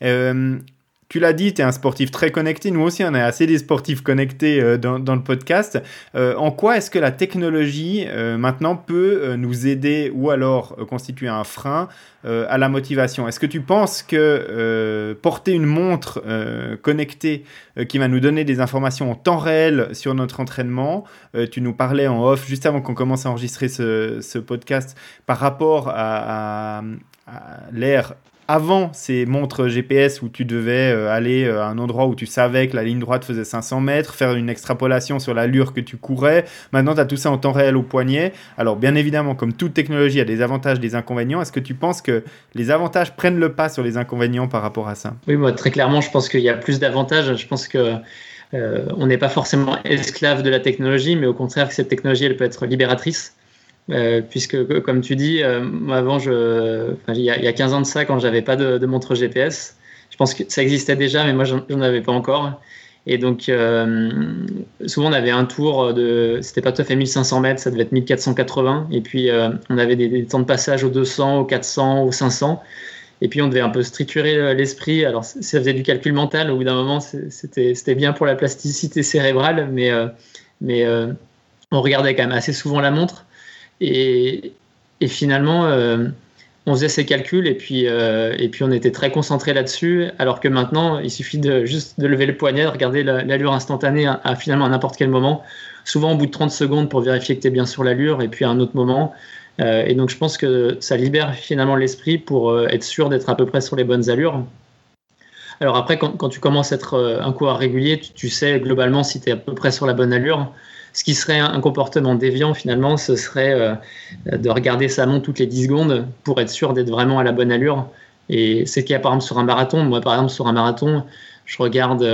Tu l'as dit, tu es un sportif très connecté. Nous aussi, on est assez des sportifs connectés dans le podcast. En quoi est-ce que la technologie, maintenant, peut nous aider ou alors constituer un frein à la motivation? Est-ce que tu penses que porter une montre connectée qui va nous donner des informations en temps réel sur notre entraînement, tu nous parlais en off, juste avant qu'on commence à enregistrer ce podcast, par rapport à l'ère avant ces montres GPS où tu devais aller à un endroit où tu savais que la ligne droite faisait 500 mètres, faire une extrapolation sur l'allure que tu courais. Maintenant, tu as tout ça en temps réel au poignet. Alors, bien évidemment, comme toute technologie, il y a des avantages, des inconvénients. Est-ce que tu penses que les avantages prennent le pas sur les inconvénients par rapport à ça? Oui, moi, très clairement, je pense qu'il y a plus d'avantages. Je pense que on n'est pas forcément esclave de la technologie, mais au contraire, que cette technologie, elle peut être libératrice. Puisque comme tu dis, moi avant, il y a 15 ans de ça, quand j'avais pas de montre GPS, je pense que ça existait déjà, mais moi j'en avais pas encore. Et donc souvent on avait un tour c'était pas tout à fait 1500 mètres, ça devait être 1480, et puis on avait des temps de passage aux 200, aux 400, aux 500, et puis on devait un peu structurer l'esprit. Alors ça faisait du calcul mental, au bout d'un moment c'était bien pour la plasticité cérébrale, mais on regardait quand même assez souvent la montre. Et finalement, on faisait ces calculs et puis on était très concentré là-dessus, alors que maintenant, il suffit juste de lever le poignet, de regarder l'allure instantanée finalement à n'importe quel moment, souvent au bout de 30 secondes pour vérifier que tu es bien sur l'allure, et puis à un autre moment. Et donc, je pense que ça libère finalement l'esprit pour être sûr d'être à peu près sur les bonnes allures. Alors après, quand tu commences à être un coureur régulier, tu sais globalement si tu es à peu près sur la bonne allure. Ce qui serait un comportement déviant, finalement, ce serait de regarder sa montre toutes les 10 secondes pour être sûr d'être vraiment à la bonne allure. Et c'est qu'il y a, par exemple, sur un marathon. Moi, par exemple, sur un marathon, je regarde,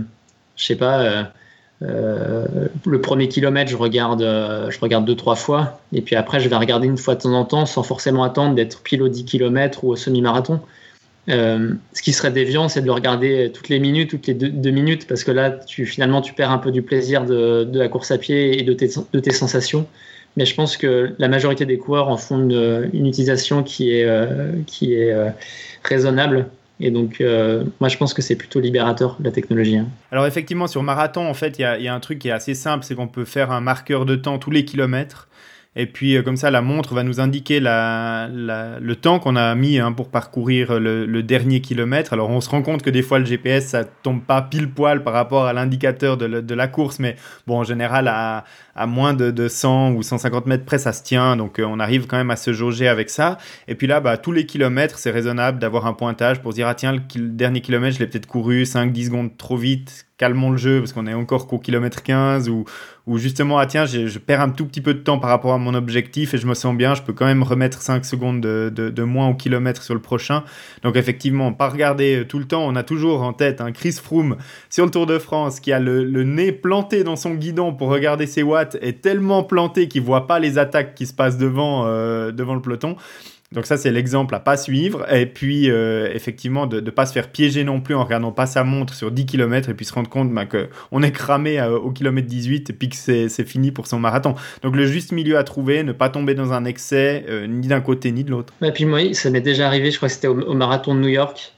le premier kilomètre, je regarde 2-3 fois. Et puis après, je vais regarder une fois de temps en temps, sans forcément attendre d'être pile aux 10 km ou au semi-marathon. Ce qui serait déviant, c'est de le regarder toutes les minutes, toutes les deux minutes, parce que là, tu perds un peu du plaisir de la course à pied et de tes sensations. Mais je pense que la majorité des coureurs en font une utilisation qui est raisonnable. Et donc, moi, je pense que c'est plutôt libérateur, la technologie. Alors, effectivement, sur marathon, en fait, il y a un truc qui est assez simple, c'est qu'on peut faire un marqueur de temps tous les kilomètres. Et puis, comme ça, la montre va nous indiquer le temps qu'on a mis pour parcourir le dernier kilomètre. Alors, on se rend compte que des fois, le GPS, ça tombe pas pile poil par rapport à l'indicateur de la course. Mais bon, en général, à moins de 100 ou 150 mètres près, ça se tient. Donc, on arrive quand même à se jauger avec ça. Et puis là, tous les kilomètres, c'est raisonnable d'avoir un pointage pour se dire, ah tiens, le dernier kilomètre, je l'ai peut-être couru 5-10 secondes trop vite. Calmons le jeu parce qu'on est encore qu'au kilomètre 15 ou justement, ah tiens, je perds un tout petit peu de temps par rapport à mon objectif et je me sens bien, je peux quand même remettre 5 secondes de moins au kilomètre sur le prochain. Donc effectivement, pas regarder tout le temps. On a toujours en tête Chris Froome sur le Tour de France qui a le nez planté dans son guidon pour regarder ses watts, est tellement planté qu'il voit pas les attaques qui se passent devant le peloton. Donc ça, c'est l'exemple à pas suivre. Et puis, effectivement, de ne pas se faire piéger non plus en regardant pas sa montre sur 10 km et puis se rendre compte qu'on est cramé au kilomètre 18 et puis que c'est fini pour son marathon. Donc, le juste milieu à trouver, ne pas tomber dans un excès, ni d'un côté ni de l'autre. Et puis moi, ça m'est déjà arrivé, je crois que c'était au marathon de New York.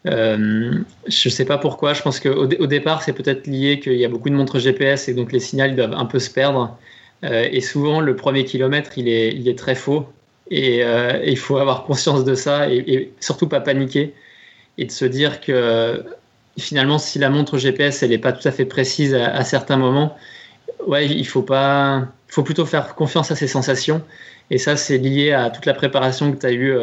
Je sais pas pourquoi. Je pense qu'au départ, c'est peut-être lié qu'il y a beaucoup de montres GPS et donc les signaux doivent un peu se perdre. Et souvent, le premier kilomètre, il est très faux. Et il faut avoir conscience de ça et surtout pas paniquer et de se dire que finalement, si la montre GPS elle n'est pas tout à fait précise à certains moments, ouais, il faut plutôt faire confiance à ses sensations. Et ça, c'est lié à toute la préparation que tu as eue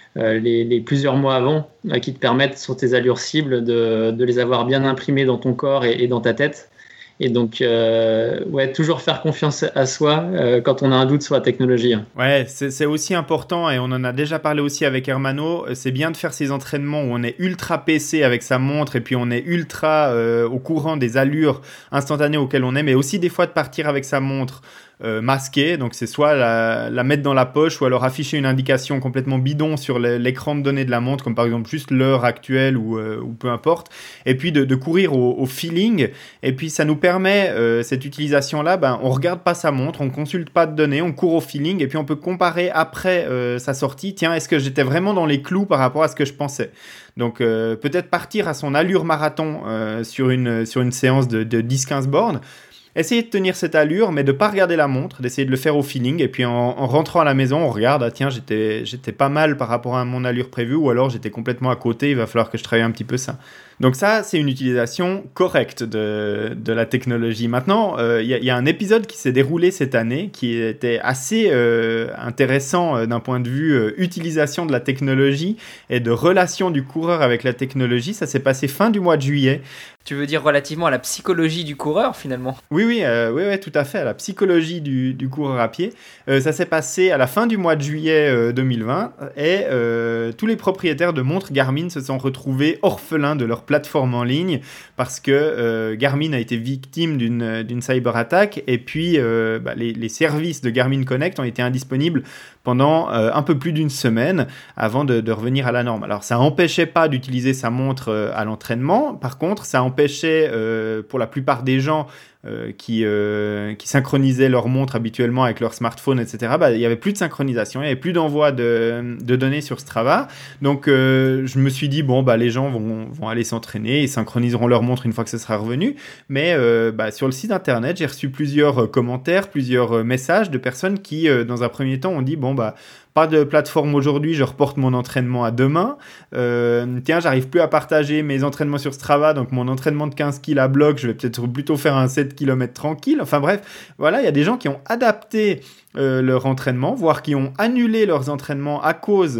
les plusieurs mois avant, qui te permettent sur tes allures cibles de les avoir bien imprimées dans ton corps et dans ta tête. Et donc, ouais, toujours faire confiance à soi quand on a un doute sur la technologie. Ouais, c'est aussi important et on en a déjà parlé aussi avec Hermano. C'est bien de faire ces entraînements où on est ultra PC avec sa montre et puis on est ultra au courant des allures instantanées auxquelles on est, mais aussi des fois de partir avec sa montre masquée. Donc, c'est soit la mettre dans la poche ou alors afficher une indication complètement bidon sur l'écran de données de la montre, comme par exemple juste l'heure actuelle ou peu importe. Et puis de courir au feeling. Et puis, ça nous permet, cette utilisation-là, on regarde pas sa montre, on consulte pas de données, on court au feeling et puis on peut comparer après sa sortie. Tiens, est-ce que j'étais vraiment dans les clous par rapport à ce que je pensais? Donc, peut-être partir à son allure marathon sur une séance de 10-15 bornes. Essayer de tenir cette allure, mais de ne pas regarder la montre, d'essayer de le faire au feeling. Et puis en rentrant à la maison, on regarde, tiens, j'étais pas mal par rapport à mon allure prévue, ou alors j'étais complètement à côté, il va falloir que je travaille un petit peu ça. Donc ça, c'est une utilisation correcte de la technologie. Maintenant, il y a un épisode qui s'est déroulé cette année qui était assez intéressant d'un point de vue utilisation de la technologie et de relation du coureur avec la technologie. Ça s'est passé fin du mois de juillet. Tu veux dire relativement à la psychologie du coureur, finalement? Oui, tout à fait, à la psychologie du coureur à pied. Ça s'est passé à la fin du mois de juillet 2020 et tous les propriétaires de montres Garmin se sont retrouvés orphelins de leur plateforme en ligne parce que Garmin a été victime d'une cyberattaque et puis les services de Garmin Connect ont été indisponibles pendant un peu plus d'une semaine avant de revenir à la norme. Alors, ça n'empêchait pas d'utiliser sa montre à l'entraînement. Par contre, ça empêchait pour la plupart des gens qui synchronisaient leur montre habituellement avec leur smartphone, etc. Il n'y avait plus de synchronisation, il n'y avait plus d'envoi de données sur Strava. Donc, je me suis dit, les gens vont aller s'entraîner, ils synchroniseront leur montre une fois que ce sera revenu. Mais sur le site internet, j'ai reçu plusieurs commentaires, plusieurs messages de personnes qui, dans un premier temps, ont dit, pas de plateforme aujourd'hui, je reporte mon entraînement à demain. Tiens, j'arrive plus à partager mes entraînements sur Strava, donc mon entraînement de 15 kg à bloc, je vais peut-être plutôt faire un 7 km tranquille. Enfin bref, voilà, il y a des gens qui ont adapté leur entraînement, voire qui ont annulé leurs entraînements à cause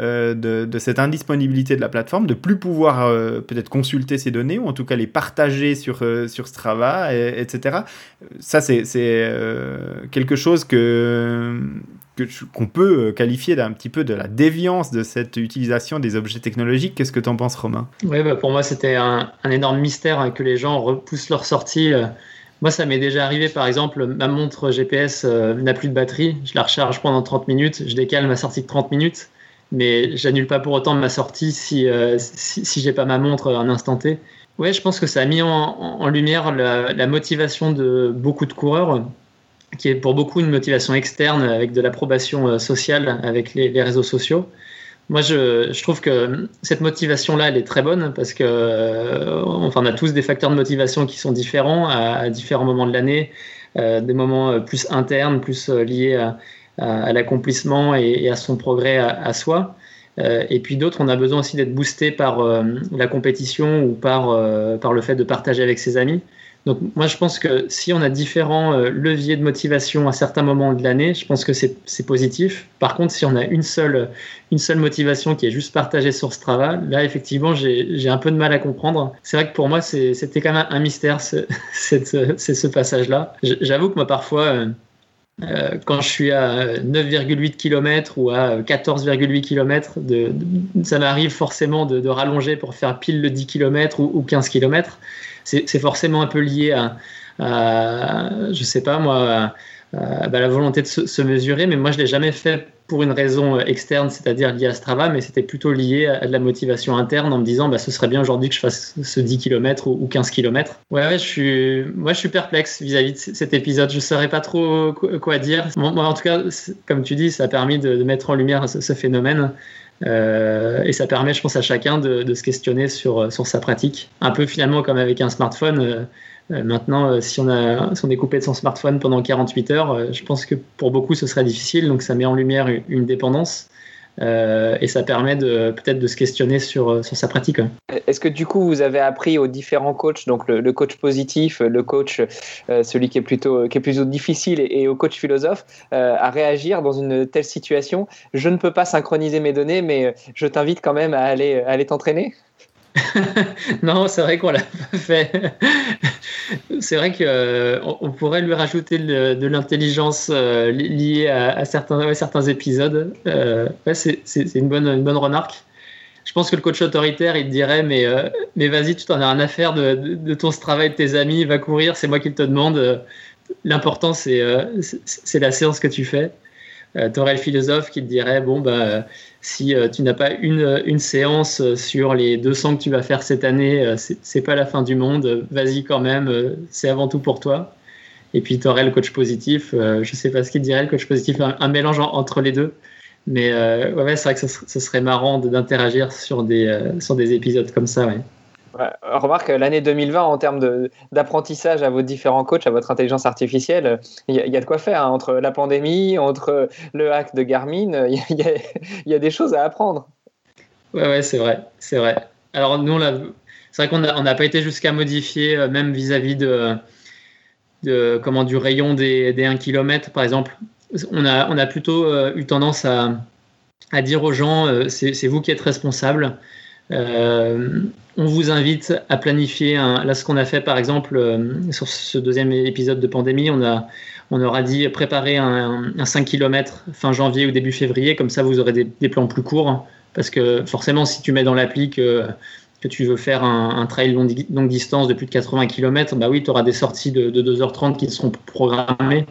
de cette indisponibilité de la plateforme, de plus pouvoir peut-être consulter ces données, ou en tout cas les partager sur Strava, etc. Ça, c'est quelque chose qu'on peut qualifier d'un petit peu de la déviance de cette utilisation des objets technologiques. Qu'est-ce que tu en penses, Romain? Oui, pour moi, c'était un énorme mystère que les gens repoussent leur sortie. Moi, ça m'est déjà arrivé, par exemple, ma montre GPS n'a plus de batterie, je la recharge pendant 30 minutes, je décale ma sortie de 30 minutes, mais j'annule pas pour autant ma sortie si j'ai pas ma montre à un instant T. Ouais, je pense que ça a mis en lumière la motivation de beaucoup de coureurs, qui est pour beaucoup une motivation externe avec de l'approbation sociale avec les réseaux sociaux. Moi, je trouve que cette motivation-là, elle est très bonne parce que, on a tous des facteurs de motivation qui sont différents à différents moments de l'année, des moments plus internes, plus liés à l'accomplissement et à son progrès à soi. Et puis d'autres, on a besoin aussi d'être boosté par la compétition ou par le fait de partager avec ses amis. Donc moi, je pense que si on a différents leviers de motivation à certains moments de l'année, je pense que c'est positif. Par contre, si on a une seule motivation qui est juste partagée sur Strava, là, effectivement, j'ai un peu de mal à comprendre. C'est vrai que pour moi, c'était quand même un mystère, c'est ce passage-là. J'avoue que moi, parfois, quand je suis à 9,8 km ou à 14,8 km, ça m'arrive forcément de rallonger pour faire pile le 10 km ou 15 km. C'est forcément un peu lié à je sais pas moi, la volonté de se mesurer, mais moi je l'ai jamais fait pour une raison externe, c'est-à-dire liée à Strava, mais c'était plutôt lié à de la motivation interne en me disant ce serait bien aujourd'hui que je fasse ce 10 km ou 15 km. Ouais, je suis perplexe vis-à-vis de cet épisode, je saurais pas trop quoi dire. Moi, en tout cas, comme tu dis, ça a permis de mettre en lumière ce phénomène. Et ça permet, je pense, à chacun de se questionner sur sa pratique. Un peu finalement comme avec un smartphone. Maintenant, si on est coupé de son smartphone pendant 48 heures, je pense que pour beaucoup, ce serait difficile. Donc, ça met en lumière une dépendance. Et ça permet peut-être de se questionner sur sa pratique. Est-ce que du coup vous avez appris aux différents coachs, donc le coach positif, le coach celui qui est plutôt difficile et au coach philosophe, à réagir dans une telle situation? Je ne peux pas synchroniser mes données, mais je t'invite quand même à aller t'entraîner. Non, c'est vrai qu'on l'a pas fait. C'est vrai qu'on pourrait lui rajouter de l'intelligence liée à certains épisodes. C'est une bonne remarque. Je pense que le coach autoritaire, il te dirait mais vas-y, tu t'en as rien à faire de ton travail de tes amis, va courir, c'est moi qui te demande. L'important, c'est la séance que tu fais. Tu aurais le philosophe qui te dirait si tu n'as pas une séance sur les 200 que tu vas faire cette année, c'est pas la fin du monde, vas-y quand même, c'est avant tout pour toi. Et puis tu aurais le coach positif, je sais pas ce qu'il dirait, le coach positif, un mélange entre les deux. Mais c'est vrai que ce serait marrant d'interagir sur des épisodes comme ça. Ouais. Ouais, remarque, l'année 2020, en termes d'apprentissage à vos différents coachs, à votre intelligence artificielle, il y a de quoi faire, hein, entre la pandémie, entre le hack de Garmin, il y a des choses à apprendre. Ouais, c'est vrai. Alors nous, c'est vrai qu'on n'a pas été jusqu'à modifier, même vis-à-vis du rayon des 1 km, par exemple. On a plutôt eu tendance à dire aux gens, c'est vous qui êtes responsables. On vous invite à planifier là ce qu'on a fait par exemple sur ce deuxième épisode de pandémie, on aura dit préparer un 5 km fin janvier ou début février, comme ça vous aurez des plans plus courts, parce que forcément si tu mets dans l'appli que tu veux faire un trail longue distance de plus de 80 km, bah oui, tu auras des sorties de 2h30 qui seront programmées,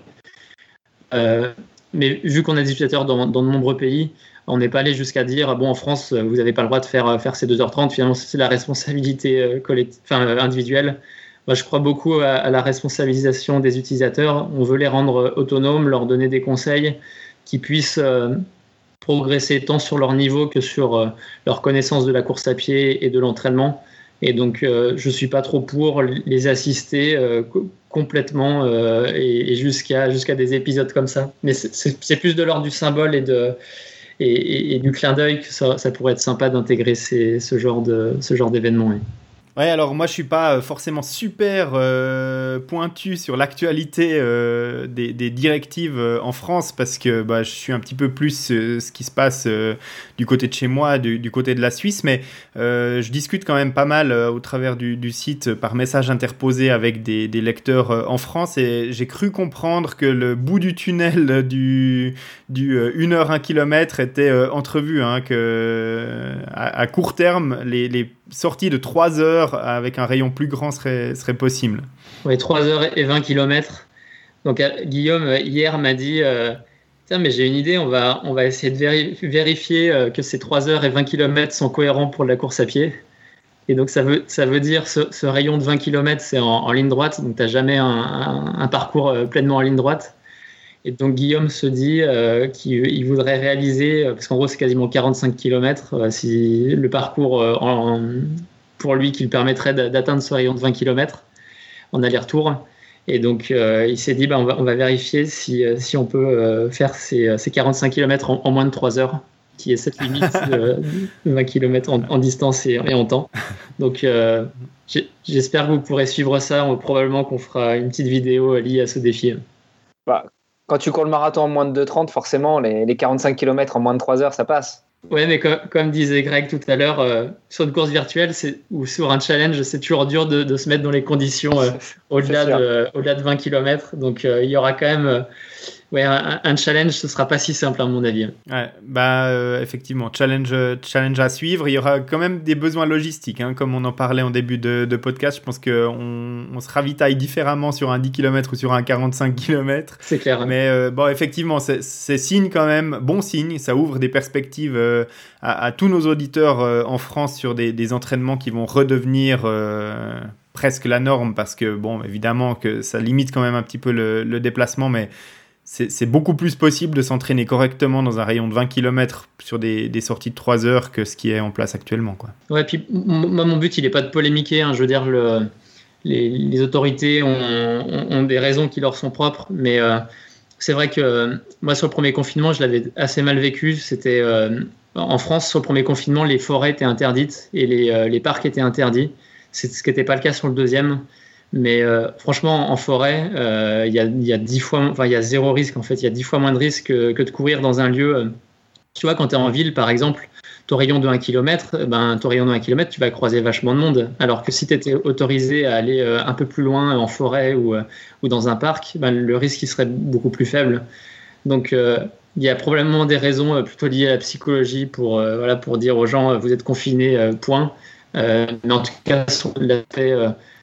mais vu qu'on a des utilisateurs dans de nombreux pays, on n'est pas allé jusqu'à dire en France vous n'avez pas le droit de faire ces 2h30. Finalement c'est la responsabilité individuelle. Moi je crois beaucoup à la responsabilisation des utilisateurs. On veut les rendre autonomes, leur donner des conseils qui puissent progresser tant sur leur niveau que sur leur connaissance de la course à pied et de l'entraînement. Et donc je suis pas trop pour les assister complètement et jusqu'à des épisodes comme ça. Mais c'est plus de l'ordre du symbole et du clin d'œil que ça pourrait être sympa d'intégrer ce genre d'événement. Oui. Ouais, alors moi je suis pas forcément super pointu sur l'actualité des directives en France, parce que je suis un petit peu plus ce qui se passe du côté de chez moi, du côté de la Suisse, mais je discute quand même pas mal au travers du site par message interposé avec des lecteurs en France, et j'ai cru comprendre que le bout du tunnel du 1h 1 km était entrevu, hein, que à court terme les sorties de 3 heures avec un rayon plus grand serait possible. Oui, 3h20 km. Donc Guillaume hier m'a dit tiens, mais j'ai une idée, on va essayer de vérifier que ces 3h20 km sont cohérents pour la course à pied. Et donc ça veut dire ce rayon de 20 km, c'est en ligne droite, donc tu n'as jamais un parcours pleinement en ligne droite. Et donc Guillaume se dit qu'il voudrait réaliser, parce qu'en gros c'est quasiment 45 km, si le parcours pour lui qui lui permettrait d'atteindre ce rayon de 20 km en aller-retour. Et donc il s'est dit on va vérifier si on peut faire ces 45 km en moins de 3 heures, qui est cette limite de 20 km en distance et en temps. Donc j'espère que vous pourrez suivre ça. Probablement qu'on fera une petite vidéo liée à ce défi. Quand tu cours le marathon en moins de 2h30, forcément, les 45 km en moins de 3 heures, ça passe. Ouais, mais comme disait Greg tout à l'heure, sur une course virtuelle ou sur un challenge, c'est toujours dur de se mettre dans les conditions au-delà de 20 km. Donc, il y aura quand même un challenge, ce sera pas si simple à mon avis. Ouais, effectivement, challenge à suivre. Il y aura quand même des besoins logistiques, hein, comme on en parlait en début de podcast. Je pense qu'on se ravitaille différemment sur un 10 km ou sur un 45 km. C'est clair. Mais effectivement, c'est signe quand même, bon signe. Ça ouvre des perspectives à tous nos auditeurs en France sur des entraînements qui vont redevenir presque la norme, parce que évidemment que ça limite quand même un petit peu le déplacement, mais c'est beaucoup plus possible de s'entraîner correctement dans un rayon de 20 km sur des sorties de 3 heures que ce qui est en place actuellement, quoi. Ouais, puis moi, mon but, il n'est pas de polémiquer, hein. Je veux dire, les autorités ont des raisons qui leur sont propres, mais c'est vrai que moi, sur le premier confinement, je l'avais assez mal vécu. C'était en France, sur le premier confinement, les forêts étaient interdites et les parcs étaient interdits. C'est ce qui n'était pas le cas sur le deuxième. Mais franchement, en forêt, il y a 10 fois, enfin, il y a zéro risque en fait. Il y a 10 fois moins de risque que de courir dans un lieu. Tu vois, quand tu es en ville, par exemple, ton rayon de 1 km, ton rayon de 1 km, tu vas croiser vachement de monde. Alors que si tu étais autorisé à aller un peu plus loin en forêt ou dans un parc, le risque il serait beaucoup plus faible. Donc, il y a probablement des raisons plutôt liées à la psychologie pour dire aux gens vous êtes confinés, point. Mais en tout cas, sur l'aspect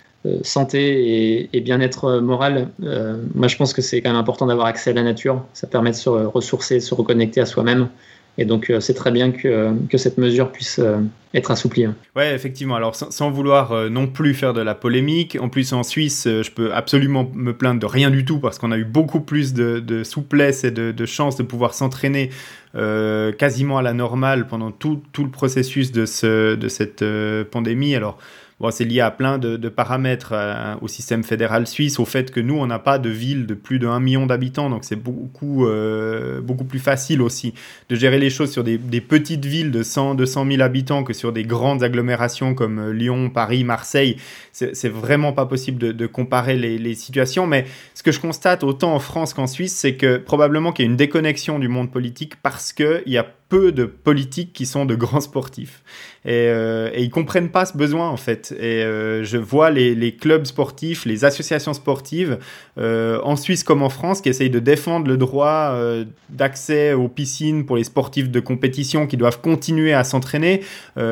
santé et bien-être moral, moi je pense que c'est quand même important d'avoir accès à la nature. Ça permet de se ressourcer, de se reconnecter à soi-même. Et donc, c'est très bien que cette mesure puisse être assouplie. Ouais, effectivement. Alors, sans vouloir non plus faire de la polémique, en plus, en Suisse, je peux absolument me plaindre de rien du tout parce qu'on a eu beaucoup plus de souplesse et de chance de pouvoir s'entraîner quasiment à la normale pendant tout le processus de cette pandémie. Alors, bon, c'est lié à plein de paramètres au système fédéral suisse, au fait que nous, on n'a pas de ville de plus de 1 million d'habitants, donc c'est beaucoup plus facile aussi de gérer les choses sur des petites villes de 100, 200 000 habitants que sur des grandes agglomérations comme Lyon, Paris, Marseille. C'est vraiment pas possible de comparer les situations, mais ce que je constate autant en France qu'en Suisse, c'est que probablement qu'il y a une déconnexion du monde politique parce qu'il y a peu de politiques qui sont de grands sportifs. Et ils comprennent pas ce besoin, en fait. Et je vois les clubs sportifs, les associations sportives, en Suisse comme en France, qui essayent de défendre le droit d'accès aux piscines pour les sportifs de compétition qui doivent continuer à s'entraîner,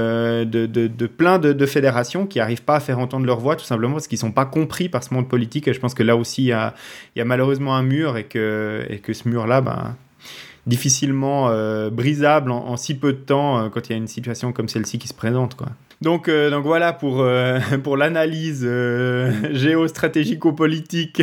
de plein de fédérations qui n'arrivent pas à faire entendre leur voix, tout simplement parce qu'ils ne sont pas compris par ce monde politique. Et je pense que là aussi, il y a malheureusement un mur et que ce mur-là, difficilement brisable en si peu de temps quand il y a une situation comme celle-ci qui se présente, quoi. Donc voilà pour l'analyse géostratégico-politique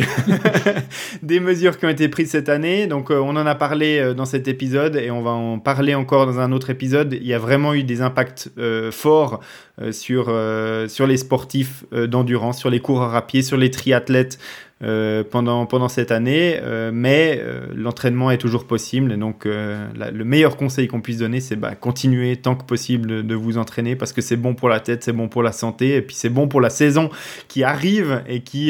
des mesures qui ont été prises cette année. Donc on en a parlé dans cet épisode et on va en parler encore dans un autre épisode. Il y a vraiment eu des impacts forts sur les sportifs d'endurance, sur les coureurs à pied, sur les triathlètes pendant cette année, mais l'entraînement est toujours possible. Et donc le meilleur conseil qu'on puisse donner, c'est continuer tant que possible de vous entraîner parce que c'est bon pour la tête, c'est bon pour la santé et puis c'est bon pour la saison qui arrive et qui,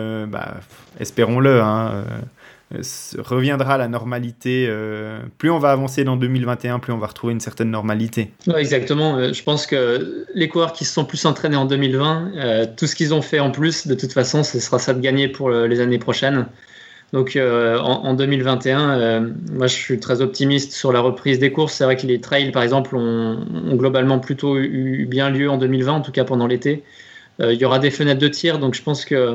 espérons-le, reviendra à la normalité. Plus on va avancer dans 2021, plus on va retrouver une certaine normalité. Ouais, exactement. Je pense que les coureurs qui se sont plus entraînés en 2020, tout ce qu'ils ont fait en plus, de toute façon, ce sera ça de gagner pour les années prochaines. Donc en 2021, moi je suis très optimiste sur la reprise des courses. C'est vrai que les trails, par exemple, ont globalement plutôt eu bien lieu en 2020, en tout cas pendant l'été. Il y aura des fenêtres de tir, donc je pense que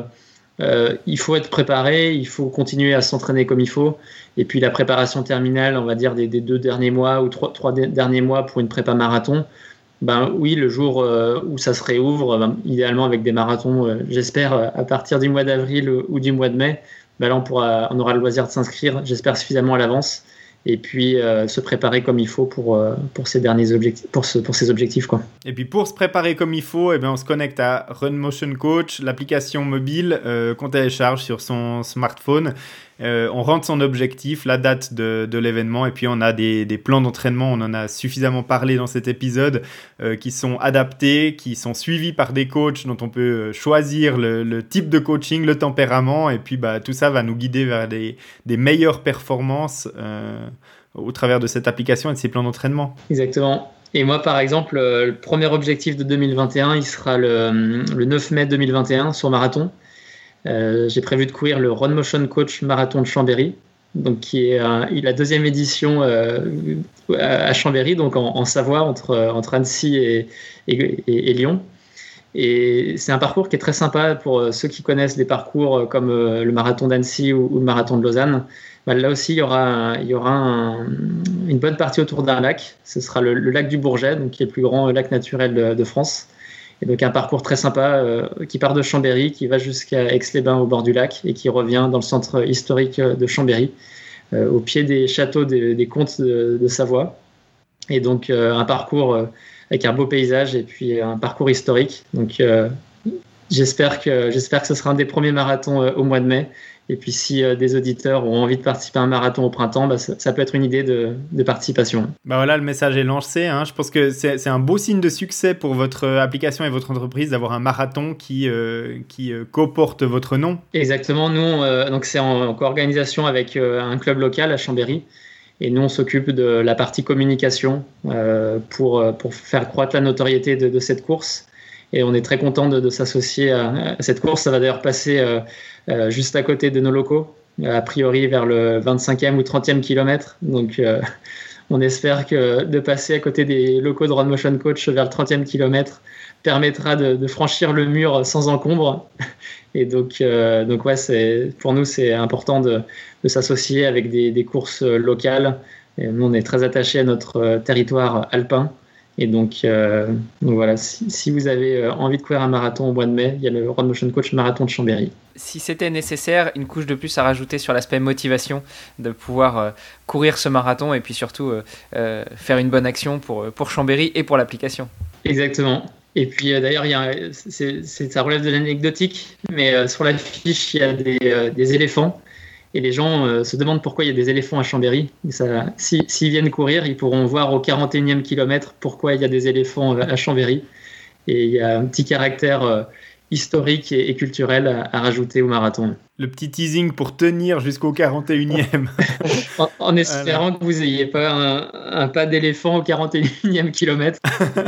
il faut être préparé, il faut continuer à s'entraîner comme il faut. Et puis la préparation terminale, on va dire des 2 derniers mois ou 3 derniers mois pour une prépa marathon, oui, le jour où ça se réouvre, idéalement avec des marathons, j'espère à partir du mois d'avril ou du mois de mai, là on aura le loisir de s'inscrire, j'espère suffisamment à l'avance. Et puis se préparer comme il faut pour ces derniers objectifs, pour ces objectifs, quoi. Et puis pour se préparer comme il faut, on se connecte à Run Motion Coach, l'application mobile qu'on télécharge sur son smartphone. On rentre son objectif, la date de l'événement, et puis on a des plans d'entraînement. On en a suffisamment parlé dans cet épisode, qui sont adaptés, qui sont suivis par des coachs dont on peut choisir le type de coaching, le tempérament, et puis tout ça va nous guider vers des meilleures performances au travers de cette application et de ces plans d'entraînement. Exactement. Et moi, par exemple, le premier objectif de 2021, il sera le 9 mai 2021 sur marathon. J'ai prévu de courir le Run Motion Coach Marathon de Chambéry, donc qui est la 2e édition à Chambéry, donc en Savoie, entre Annecy et Lyon. Et c'est un parcours qui est très sympa pour ceux qui connaissent des parcours comme le marathon d'Annecy ou le marathon de Lausanne. Là aussi, il y aura une bonne partie autour d'un lac. Ce sera le lac du Bourget, donc qui est le plus grand lac naturel de France. Et donc un parcours très sympa qui part de Chambéry, qui va jusqu'à Aix-les-Bains au bord du lac et qui revient dans le centre historique de Chambéry. au pied des châteaux des comtes de Savoie. Et donc un parcours avec un beau paysage et puis un parcours historique. Donc j'espère que ce sera un des premiers marathons au mois de mai. Et puis si des auditeurs ont envie de participer à un marathon au printemps, ça peut être une idée de participation. Voilà, le message est lancé. Je pense que c'est un beau signe de succès pour votre application et votre entreprise d'avoir un marathon qui comporte votre nom. Exactement. Nous, donc c'est en co-organisation avec un club local à Chambéry. Et nous, on s'occupe de la partie communication pour faire croître la notoriété de cette course. Et on est très content de s'associer à cette course. Ça va d'ailleurs passer juste à côté de nos locaux, a priori vers le 25e ou 30e kilomètre. Donc, on espère que de passer à côté des locaux de Run Motion Coach vers le 30e kilomètre permettra de franchir le mur sans encombre. Et donc ouais, pour nous, c'est important de s'associer avec des courses locales. Et nous, on est très attachés à notre territoire alpin. Et donc voilà, si vous avez envie de courir un marathon au mois de mai, il y a le Run Motion Coach Marathon de Chambéry. Si c'était nécessaire, une couche de plus à rajouter sur l'aspect motivation, de pouvoir courir ce marathon et puis surtout faire une bonne action pour Chambéry et pour l'application. Exactement. Et puis d'ailleurs, ça relève de l'anecdotique, mais sur la fiche, il y a des éléphants. Et les gens se demandent pourquoi il y a des éléphants à Chambéry. S'ils viennent courir, ils pourront voir au 41e kilomètre pourquoi il y a des éléphants à Chambéry. Et il y a un petit caractère historique et culturel à rajouter au marathon. Le petit teasing pour tenir jusqu'au 41e. en espérant que vous n'ayez pas un pas d'éléphant au 41e kilomètre.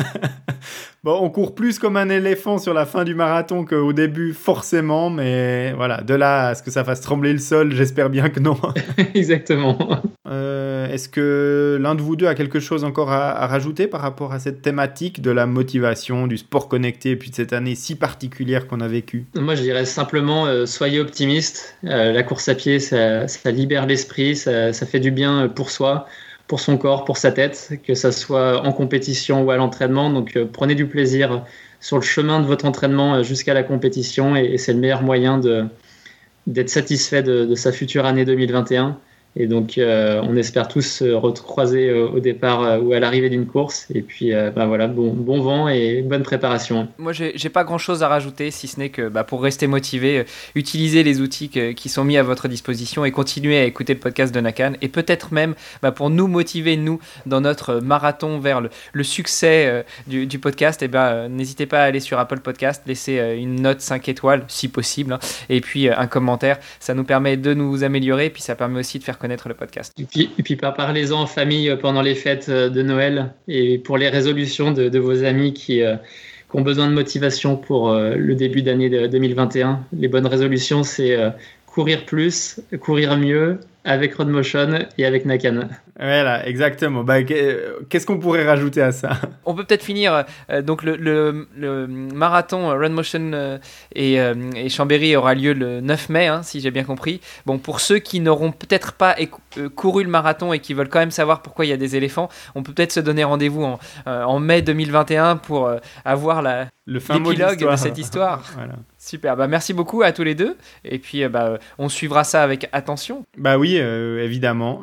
Bon, on court plus comme un éléphant sur la fin du marathon qu'au début, forcément, mais voilà, de là à ce que ça fasse trembler le sol, j'espère bien que non. Exactement. Est-ce que l'un de vous deux a quelque chose encore à rajouter par rapport à cette thématique de la motivation, du sport connecté, et puis de cette année si particulière qu'on a vécue ? Moi, je dirais simplement, soyez optimistes. La course à pied, ça libère l'esprit, ça fait du bien pour soi, pour son corps, pour sa tête, que ça soit en compétition ou à l'entraînement. Donc prenez du plaisir sur le chemin de votre entraînement jusqu'à la compétition et c'est le meilleur moyen d'être satisfait de sa future année 2021. Et donc, on espère tous se recroiser au départ ou à l'arrivée d'une course. Et puis, voilà, bon vent et bonne préparation. Moi, j'ai pas grand-chose à rajouter, si ce n'est que pour rester motivé, utilisez les outils qui sont mis à votre disposition et continuez à écouter le podcast de Nakan. Et peut-être même pour nous motiver, nous, dans notre marathon vers le succès du podcast, n'hésitez pas à aller sur Apple Podcast, laisser une note 5 étoiles, si possible, et puis un commentaire. Ça nous permet de nous améliorer, et puis ça permet aussi de faire connaître le podcast. Et puis parlez-en en famille pendant les fêtes de Noël et pour les résolutions de vos amis qui ont besoin de motivation pour le début d'année 2021. Les bonnes résolutions, c'est courir plus, courir mieux avec Run Motion et avec Nakan. Voilà, exactement. Qu'est-ce qu'on pourrait rajouter à ça ? On peut peut-être finir. Donc le marathon Run Motion et Chambéry aura lieu le 9 mai, si j'ai bien compris. Bon, pour ceux qui n'auront peut-être pas couru le marathon et qui veulent quand même savoir pourquoi il y a des éléphants, on peut peut-être se donner rendez-vous en mai 2021 pour avoir l'épilogue de cette histoire. Voilà. Super, merci beaucoup à tous les deux. Et puis, on suivra ça avec attention. Oui, évidemment.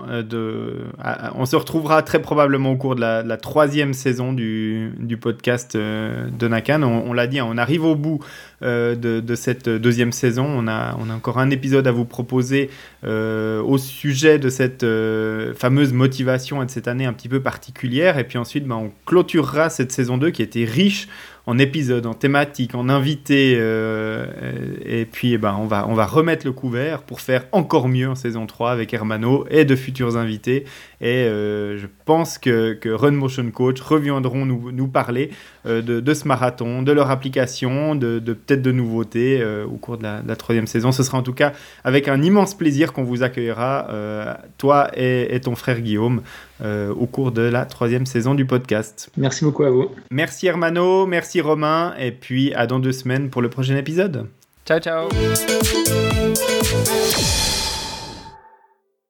On se retrouvera très probablement au cours de la 3e saison du podcast de Nakan. On l'a dit, on arrive au bout de cette 2e saison. On a encore un épisode à vous proposer au sujet de cette fameuse motivation et de cette année un petit peu particulière. Et puis ensuite, on clôturera cette saison 2 qui était riche en épisodes, en thématiques, en invités, et puis on va remettre le couvert pour faire encore mieux en saison 3 avec Hermano et de futurs invités. Et je pense que Run Motion Coach reviendront nous parler de ce marathon, de leur application, de peut-être de nouveautés au cours de la 3e saison. Ce sera en tout cas avec un immense plaisir qu'on vous accueillera, toi et ton frère Guillaume, au cours de la 3e saison du podcast. Merci beaucoup à vous. Merci Hermano, merci Romain, et puis à dans 2 semaines pour le prochain épisode. Ciao, ciao.